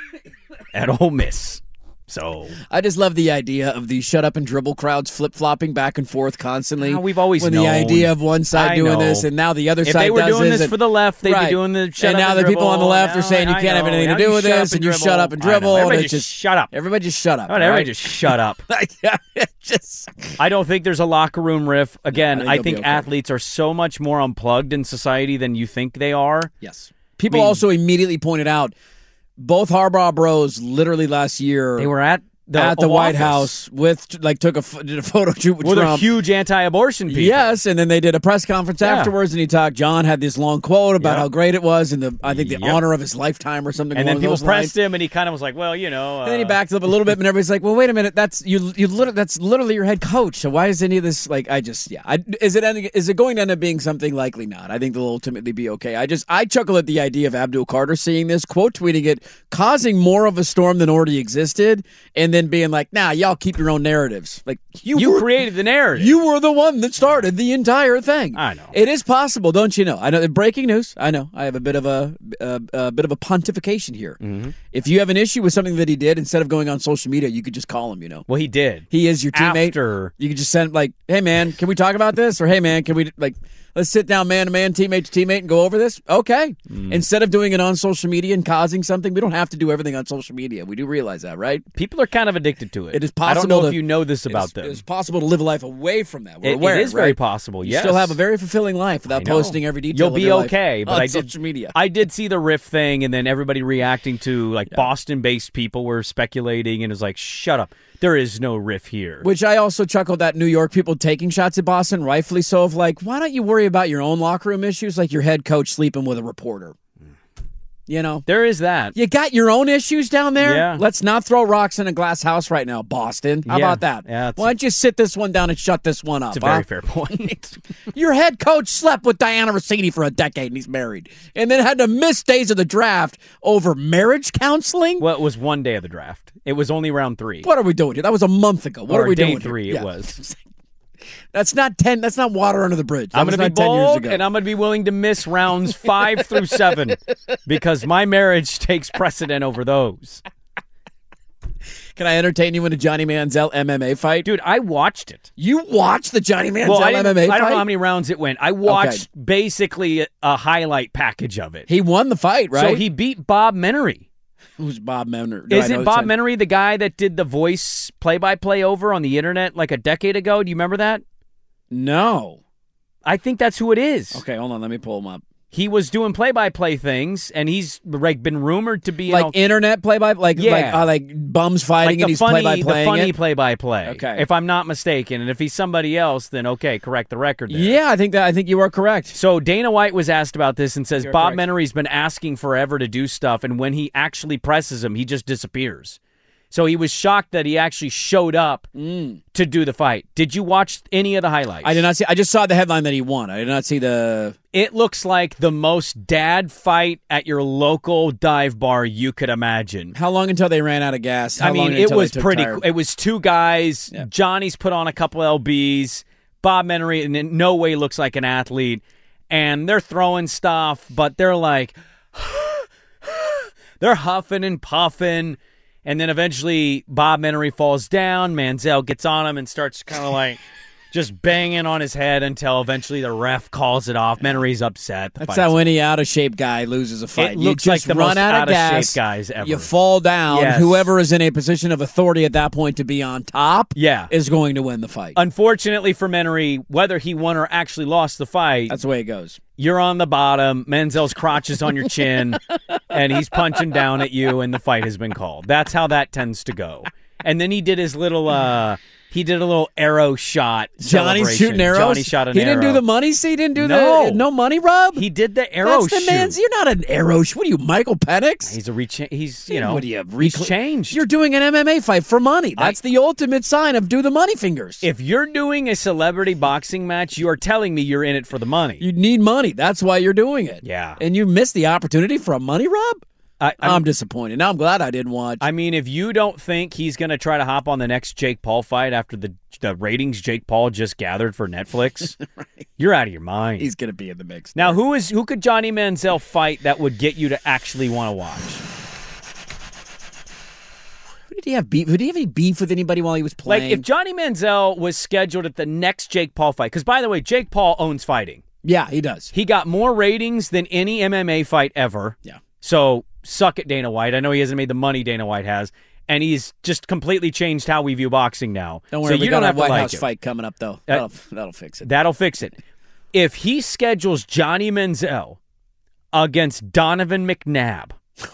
Speaker 10: at Ole Miss. So
Speaker 8: I just love the idea of the shut up and dribble crowds flip flopping back and forth constantly.
Speaker 10: Oh, we've always
Speaker 8: when
Speaker 10: known.
Speaker 8: the idea of one side
Speaker 10: I
Speaker 8: doing
Speaker 10: know.
Speaker 8: this and now the other
Speaker 10: if
Speaker 8: side
Speaker 10: they were
Speaker 8: does
Speaker 10: doing
Speaker 8: this
Speaker 10: this
Speaker 8: and,
Speaker 10: for the left, they'd
Speaker 8: right.
Speaker 10: be doing the shut
Speaker 8: and
Speaker 10: up
Speaker 8: now
Speaker 10: and
Speaker 8: the people on the
Speaker 10: dribble.
Speaker 8: left
Speaker 10: Now
Speaker 8: are saying you
Speaker 10: I
Speaker 8: can't have
Speaker 10: know.
Speaker 8: anything to
Speaker 10: Now
Speaker 8: do
Speaker 10: you
Speaker 8: with
Speaker 10: shut
Speaker 8: this
Speaker 10: up
Speaker 8: and you
Speaker 10: dribble.
Speaker 8: shut up and
Speaker 10: I know.
Speaker 8: dribble.
Speaker 10: Everybody
Speaker 8: and it's
Speaker 10: just shut up.
Speaker 8: Everybody just shut up.
Speaker 10: Everybody
Speaker 8: right?
Speaker 10: just shut up.
Speaker 8: yeah, just.
Speaker 10: I don't think there's a locker room riff. Again,
Speaker 8: No, I
Speaker 10: I
Speaker 8: think
Speaker 10: think,
Speaker 8: they'll be okay.
Speaker 10: athletes are so much more unplugged in society than you think they are.
Speaker 8: Yes. People
Speaker 10: I mean,
Speaker 8: also immediately pointed out both Harbaugh bros literally last year.
Speaker 10: They were at the,
Speaker 8: at the White
Speaker 10: office.
Speaker 8: House with like took a ph- did a photo shoot with
Speaker 10: Well, they're
Speaker 8: Trump.
Speaker 10: huge anti-abortion people.
Speaker 8: Yes, and then they did a press conference
Speaker 10: Yeah.
Speaker 8: afterwards, and he talked. John had this long quote about
Speaker 10: Yep.
Speaker 8: how great it was, and the I think the
Speaker 10: Yep.
Speaker 8: honor of his lifetime or something.
Speaker 10: And then
Speaker 8: along
Speaker 10: people
Speaker 8: those
Speaker 10: pressed
Speaker 8: lines.
Speaker 10: him, and he kind of was like, "Well, you know." Uh,
Speaker 8: And then he backed up a little bit, and everybody's like, "Well, wait a minute. That's you. You literally, that's literally your head coach. So why is any of this like? I just yeah. I, is it ending, is it going to end up being something? Likely not. I think they'll ultimately be okay. I just I chuckle at the idea of Abdul Carter seeing this, quote tweeting it, causing more of a storm than already existed, and then being like, "Nah, y'all keep your own narratives." Like you,
Speaker 10: You
Speaker 8: were,
Speaker 10: created the narrative.
Speaker 8: You were the one that started the entire thing.
Speaker 10: I know.
Speaker 8: It is possible, don't you know? I know. Breaking news. I know. I have a bit of a a, a bit of a pontification here.
Speaker 10: Mm-hmm.
Speaker 8: If you have an issue with something that he did, instead of going on social media, you could just call him. You know.
Speaker 10: Well, he did.
Speaker 8: He is your teammate.
Speaker 10: After
Speaker 8: You could just send like, "Hey man, can we talk about this?" Or "Hey man, can we like let's sit down man to man, teammate to teammate, and go over this?" Okay.
Speaker 10: Mm.
Speaker 8: Instead of doing it on social media and causing something, we don't have to do everything on social media. We do realize that, right?
Speaker 10: people are kind of addicted to it.
Speaker 8: It is possible.
Speaker 10: I don't know
Speaker 8: to,
Speaker 10: if you know this about
Speaker 8: it's,
Speaker 10: them.
Speaker 8: It's possible to live a life away from that. We're
Speaker 10: It-
Speaker 8: aware,
Speaker 10: it is very
Speaker 8: right?
Speaker 10: possible.
Speaker 8: You
Speaker 10: Yes,
Speaker 8: still have a very fulfilling life without
Speaker 10: I know.
Speaker 8: posting every detail.
Speaker 10: You'll
Speaker 8: of
Speaker 10: be
Speaker 8: your
Speaker 10: okay,
Speaker 8: life
Speaker 10: but
Speaker 8: on
Speaker 10: I did.
Speaker 8: social media.
Speaker 10: I did see the riff thing, and then everybody reacting to like Boston-based people were speculating, and it was like, "Shut up! There is no riff here."
Speaker 8: Which I also chuckled at New York people taking shots at Boston, rightfully so, of like, why don't you worry about your own locker room issues like your head coach sleeping with a reporter? You know?
Speaker 10: There is that.
Speaker 8: You got your own issues down there?
Speaker 10: Yeah.
Speaker 8: Let's not throw rocks in a glass house right now, Boston. How
Speaker 10: Yeah.
Speaker 8: about that?
Speaker 10: Yeah, it's-
Speaker 8: Why don't you sit this one down and shut this one up?
Speaker 10: It's a very
Speaker 8: huh?
Speaker 10: fair point.
Speaker 8: Your head coach slept with Diana Rossini for a decade and he's married. And then had to miss days of the draft over marriage counseling?
Speaker 10: Well, it was one day of the draft. It was only round three.
Speaker 8: What are we doing here? That was a month ago. What
Speaker 10: Or
Speaker 8: are we
Speaker 10: day
Speaker 8: doing
Speaker 10: three,
Speaker 8: here?
Speaker 10: it
Speaker 8: Yeah.
Speaker 10: was.
Speaker 8: That's not ten. That's not water under the bridge. That
Speaker 10: I'm
Speaker 8: was
Speaker 10: going to
Speaker 8: not
Speaker 10: be
Speaker 8: ten years
Speaker 10: bold,
Speaker 8: ago.
Speaker 10: and I'm going to be willing to miss rounds five through seven because my marriage takes precedent over those.
Speaker 8: Can I entertain you in a Johnny Manziel M M A fight?
Speaker 10: Dude, I watched it.
Speaker 8: You watched the Johnny Manziel
Speaker 10: Well, I,
Speaker 8: M
Speaker 10: didn't-
Speaker 8: M A fight?
Speaker 10: I don't know how many rounds it went. I watched basically a, a highlight package of it.
Speaker 8: He won the fight, right?
Speaker 10: So he beat Bob Menery.
Speaker 8: Who's Bob Menery? Do I know
Speaker 10: Isn't
Speaker 8: the
Speaker 10: Bob
Speaker 8: same-
Speaker 10: Menery the guy that did the voice play-by-play over on the internet like a decade ago? Do you remember that?
Speaker 8: No.
Speaker 10: I think that's who it is.
Speaker 8: Okay, hold on. Let me pull him up.
Speaker 10: He was doing play-by-play things, and he's like been rumored to be in
Speaker 8: Like
Speaker 10: all-
Speaker 8: internet play by like
Speaker 10: Yeah.
Speaker 8: like uh, like bums fighting
Speaker 10: like
Speaker 8: and
Speaker 10: the
Speaker 8: he's
Speaker 10: funny,
Speaker 8: play by
Speaker 10: the
Speaker 8: playing
Speaker 10: funny
Speaker 8: it.
Speaker 10: play-by-play.
Speaker 8: Okay.
Speaker 10: If I'm not mistaken, and if he's somebody else, then okay, correct the record there.
Speaker 8: Yeah, I think that I think you are correct.
Speaker 10: So Dana White was asked about this and says
Speaker 8: You're
Speaker 10: Bob
Speaker 8: correct.
Speaker 10: Menery's been asking forever to do stuff, and when he actually presses him, he just disappears. So he was shocked that he actually showed up
Speaker 8: Mm.
Speaker 10: to do the fight. Did you watch any of the highlights?
Speaker 8: I did not see. I just saw the headline that he won. I did not see the.
Speaker 10: It looks like the most dad fight at your local dive bar you could imagine.
Speaker 8: How long until they ran out of gas? How
Speaker 10: I mean,
Speaker 8: long
Speaker 10: it
Speaker 8: until
Speaker 10: was
Speaker 8: they took
Speaker 10: pretty.
Speaker 8: tire-
Speaker 10: It was two guys.
Speaker 8: Yeah.
Speaker 10: Johnny's put on a couple L Bs. Bob Menery in no way looks like an athlete, and they're throwing stuff, but they're like, they're huffing and puffing, and then eventually Bob Menery falls down. Manziel gets on him and starts kind of like just banging on his head until eventually the ref calls it off. Menery's upset. The
Speaker 8: That's
Speaker 10: fight's
Speaker 8: how any out of shape guy loses a fight.
Speaker 10: It
Speaker 8: you
Speaker 10: looks
Speaker 8: just
Speaker 10: like the
Speaker 8: run
Speaker 10: most
Speaker 8: out of
Speaker 10: out-of-shape
Speaker 8: gas,
Speaker 10: guys ever.
Speaker 8: You fall down.
Speaker 10: Yes.
Speaker 8: Whoever is in a position of authority at that point to be on top,
Speaker 10: Yeah.
Speaker 8: is going to win the fight.
Speaker 10: Unfortunately for Menery, whether he won or actually lost the fight,
Speaker 8: That's the way it goes.
Speaker 10: you're on the bottom, Manziel's crotch is on your chin, and he's punching down at you, and the fight has been called. That's how that tends to go. And then he did his little, uh, He did a little arrow shot.
Speaker 8: Johnny's shooting arrows.
Speaker 10: Johnny shot an
Speaker 8: he
Speaker 10: arrow.
Speaker 8: He didn't do the money. See, he didn't do
Speaker 10: no.
Speaker 8: the no money rub.
Speaker 10: He did the arrow
Speaker 8: That's the
Speaker 10: shoot.
Speaker 8: man's. You're not an arrow shoot. What are you, Michael Penix?
Speaker 10: He's a recha- He's you know.
Speaker 8: What do you?
Speaker 10: He's changed.
Speaker 8: You're doing an M M A fight for money. That's I, the ultimate sign of do the money fingers.
Speaker 10: If you're doing a celebrity boxing match, you are telling me you're in it for the money.
Speaker 8: You need money. That's why you're doing it.
Speaker 10: Yeah.
Speaker 8: And you missed the opportunity for a money rub.
Speaker 10: I, I'm,
Speaker 8: I'm disappointed. Now I'm glad I didn't watch.
Speaker 10: I mean, if you don't think he's going to try to hop on the next Jake Paul fight after the the ratings Jake Paul just gathered for Netflix, right. You're out of your mind.
Speaker 8: He's going to be in the mix.
Speaker 10: Now, who is who could Johnny Manziel fight that would get you to actually want to watch?
Speaker 8: Who did he have beef? Did he have any beef with anybody while he was playing?
Speaker 10: Like, if Johnny Manziel was scheduled at the next Jake Paul fight, because by the way, Jake Paul owns fighting.
Speaker 8: Yeah, he does.
Speaker 10: He got more ratings than any M M A fight ever.
Speaker 8: Yeah.
Speaker 10: So suck it, Dana White. I know he hasn't made the money Dana White has, and he's just completely changed how we view boxing now.
Speaker 8: Don't worry,
Speaker 10: so
Speaker 8: we
Speaker 10: you
Speaker 8: got
Speaker 10: don't
Speaker 8: a
Speaker 10: have
Speaker 8: White
Speaker 10: to like
Speaker 8: House
Speaker 10: it.
Speaker 8: fight coming up, though. That'll, uh, that'll fix it.
Speaker 10: That'll fix it. If he schedules Johnny Manziel against Donovan McNabb,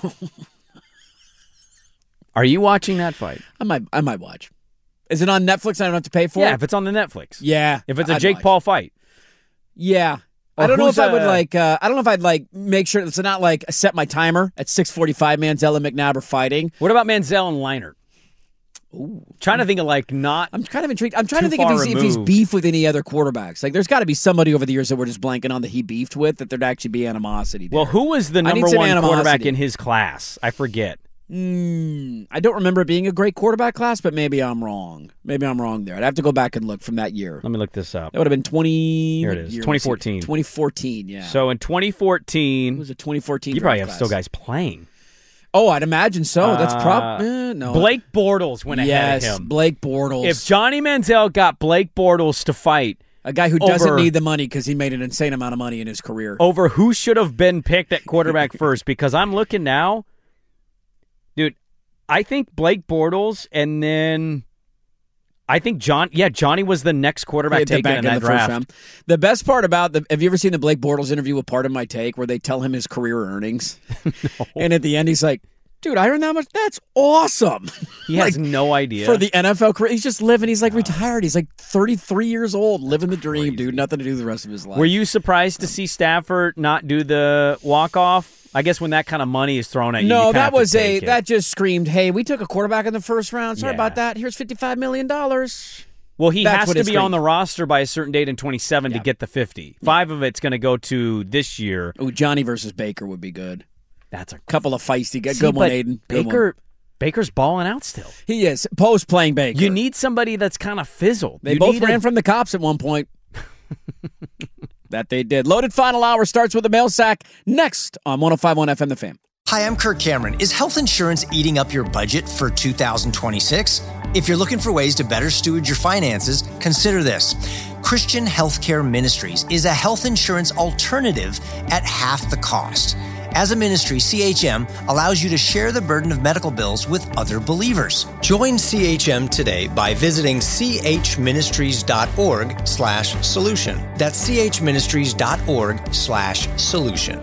Speaker 10: are you watching that fight?
Speaker 8: I might. I might watch. Is it on Netflix? I don't have to pay for
Speaker 10: yeah,
Speaker 8: it.
Speaker 10: if it's on the Netflix.
Speaker 8: Yeah,
Speaker 10: if it's a
Speaker 8: I'd
Speaker 10: Jake
Speaker 8: watch.
Speaker 10: Paul fight.
Speaker 8: Yeah.
Speaker 10: Or
Speaker 8: I don't know
Speaker 10: who's
Speaker 8: if I would
Speaker 10: a-
Speaker 8: like. Uh, I don't know if I'd like make sure it's not like set my timer at six forty-five. Manziel and McNabb are fighting.
Speaker 10: What about Manziel and Leinart?
Speaker 8: Ooh.
Speaker 10: Trying to think of like not.
Speaker 8: I'm kind of intrigued. I'm trying to
Speaker 10: too
Speaker 8: think if
Speaker 10: far
Speaker 8: he's, if he's
Speaker 10: removed.
Speaker 8: beef with any other quarterbacks. Like, there's got to be somebody over the years that we're just blanking on that he beefed with that there'd actually be animosity there.
Speaker 10: Well, who was the
Speaker 8: I need
Speaker 10: number
Speaker 8: some
Speaker 10: one quarterback
Speaker 8: animosity.
Speaker 10: in his class? I forget.
Speaker 8: Mm, I don't remember it being a great quarterback class, but maybe I'm wrong. Maybe I'm wrong there. I'd have to go back and look from that year.
Speaker 10: Let me look this up.
Speaker 8: That would have been twenty.
Speaker 10: Here it
Speaker 8: what
Speaker 10: is,
Speaker 8: year
Speaker 10: twenty
Speaker 8: was it?
Speaker 10: fourteen.
Speaker 8: twenty fourteen, yeah.
Speaker 10: So in twenty fourteen,
Speaker 8: it was a twenty fourteen.
Speaker 10: you probably have
Speaker 8: draft
Speaker 10: still
Speaker 8: class.
Speaker 10: guys playing.
Speaker 8: Oh, I'd imagine so. That's
Speaker 10: Uh,
Speaker 8: prob eh, no.
Speaker 10: Blake Bortles went
Speaker 8: yes,
Speaker 10: ahead of him.
Speaker 8: Blake Bortles.
Speaker 10: If Johnny Manziel got Blake Bortles to fight,
Speaker 8: a guy who doesn't
Speaker 10: over-
Speaker 8: need the money because he made an insane amount of money in his career.
Speaker 10: over who should have been picked at quarterback first, because I'm looking now, dude. I think Blake Bortles, and then I think John. Yeah, Johnny was the next quarterback
Speaker 8: The
Speaker 10: taken
Speaker 8: back
Speaker 10: in
Speaker 8: in
Speaker 10: that
Speaker 8: the first
Speaker 10: draft.
Speaker 8: round. The best part about the have you ever seen the Blake Bortles interview with Part of My Take where they tell him his career earnings?
Speaker 10: No.
Speaker 8: And at the end he's like, dude, I earned that much? That's awesome.
Speaker 10: He has no idea.
Speaker 8: For the N F L career. He's just living. He's like retired. He's like thirty-three years old, living the dream, dude. Nothing to do the rest of his life.
Speaker 10: Were you surprised to see Stafford not do the walk-off? I guess when that kind of money is thrown at you, you
Speaker 8: No,
Speaker 10: kinda
Speaker 8: that
Speaker 10: have to
Speaker 8: was a
Speaker 10: take it.
Speaker 8: that just screamed, hey, we took a quarterback in the first round. Sorry
Speaker 10: Yeah.
Speaker 8: about that. Here's fifty-five million dollars.
Speaker 10: Well, he
Speaker 8: That's
Speaker 10: has
Speaker 8: what
Speaker 10: to
Speaker 8: it
Speaker 10: be on
Speaker 8: screamed.
Speaker 10: the roster by a certain date in twenty-seven
Speaker 8: Yeah.
Speaker 10: to get the fifty. Five of it's going to go to this year.
Speaker 8: Oh, Johnny versus Baker would be good.
Speaker 10: That's a
Speaker 8: Couple of feisty. Good
Speaker 10: See,
Speaker 8: one,
Speaker 10: but
Speaker 8: Aiden. Good
Speaker 10: Baker,
Speaker 8: one.
Speaker 10: Baker's balling out still.
Speaker 8: He is. Post playing Baker.
Speaker 10: You need somebody that's kind of fizzled.
Speaker 8: They
Speaker 10: You
Speaker 8: both
Speaker 10: need
Speaker 8: ran
Speaker 10: a-
Speaker 8: from the cops at one point. That they did. Loaded Final Hour starts with a mail sack next on one oh five point one F M The Fan.
Speaker 5: Hi, I'm Kirk Cameron. Is health insurance eating up your budget for two thousand twenty-six? If you're looking for ways to better steward your finances, consider this. Christian Healthcare Ministries is a health insurance alternative at half the cost. As a ministry, C H M allows you to share the burden of medical bills with other believers. Join C H M today by visiting chministries.org slash solution. That's chministries.org slash solution.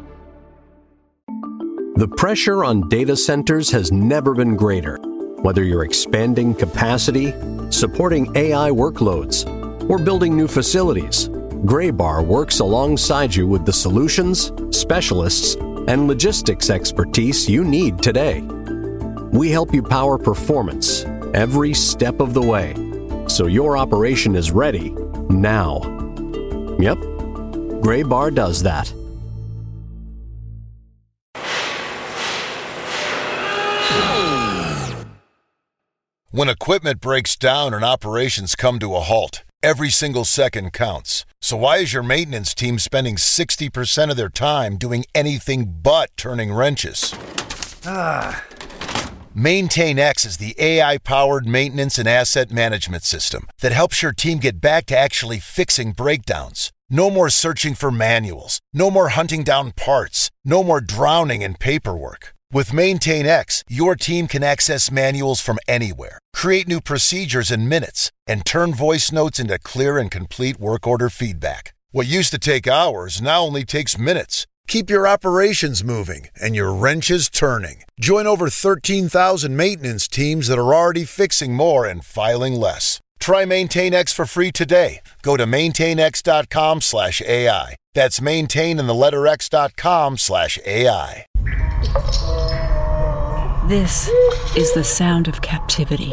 Speaker 14: The pressure on data centers has never been greater. Whether you're expanding capacity, supporting A I workloads, or building new facilities, Graybar works alongside you with the solutions, specialists, and logistics expertise you need today. We help you power performance every step of the way, so your operation is ready now. Yep, Graybar does that.
Speaker 15: When equipment breaks down and operations come to a halt, every single second counts. So why is your maintenance team spending sixty percent of their time doing anything but turning wrenches? Ah. MaintainX is the A I-powered maintenance and asset management system that helps your team get back to actually fixing breakdowns. No more searching for manuals. No more hunting down parts. No more drowning in paperwork. With MaintainX, your team can access manuals from anywhere, create new procedures in minutes, and turn voice notes into clear and complete work order feedback. What used to take hours now only takes minutes. Keep your operations moving and your wrenches turning. Join over thirteen thousand maintenance teams that are already fixing more and filing less. Try MaintainX for free today. Go to maintainx.com slash AI. That's maintain and the letter x.com slash AI.
Speaker 16: This is the sound of captivity.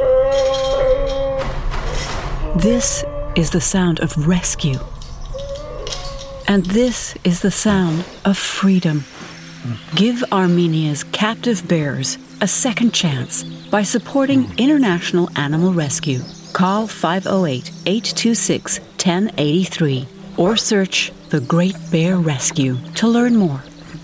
Speaker 16: This is the sound of rescue. And this is the sound of freedom. Give Armenia's captive bears a second chance by supporting International Animal Rescue. Call five oh eight, eight two six, one oh eight three or search The Great Bear Rescue to learn more.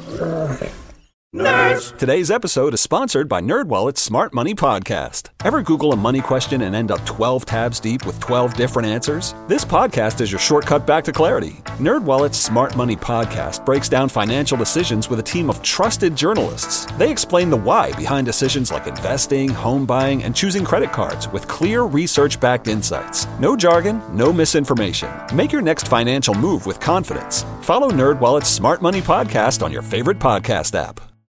Speaker 17: Nerds! Today's episode is sponsored by NerdWallet's Smart Money Podcast. Ever Google a money question and end up twelve tabs deep with twelve different answers? This podcast is your shortcut back to clarity. NerdWallet's Smart Money Podcast breaks down financial decisions with a team of trusted journalists. They explain the why behind decisions like investing, home buying, and choosing credit cards with clear research-backed insights. No jargon, no misinformation. Make your next financial move with confidence. Follow NerdWallet's Smart Money Podcast on your favorite podcast app.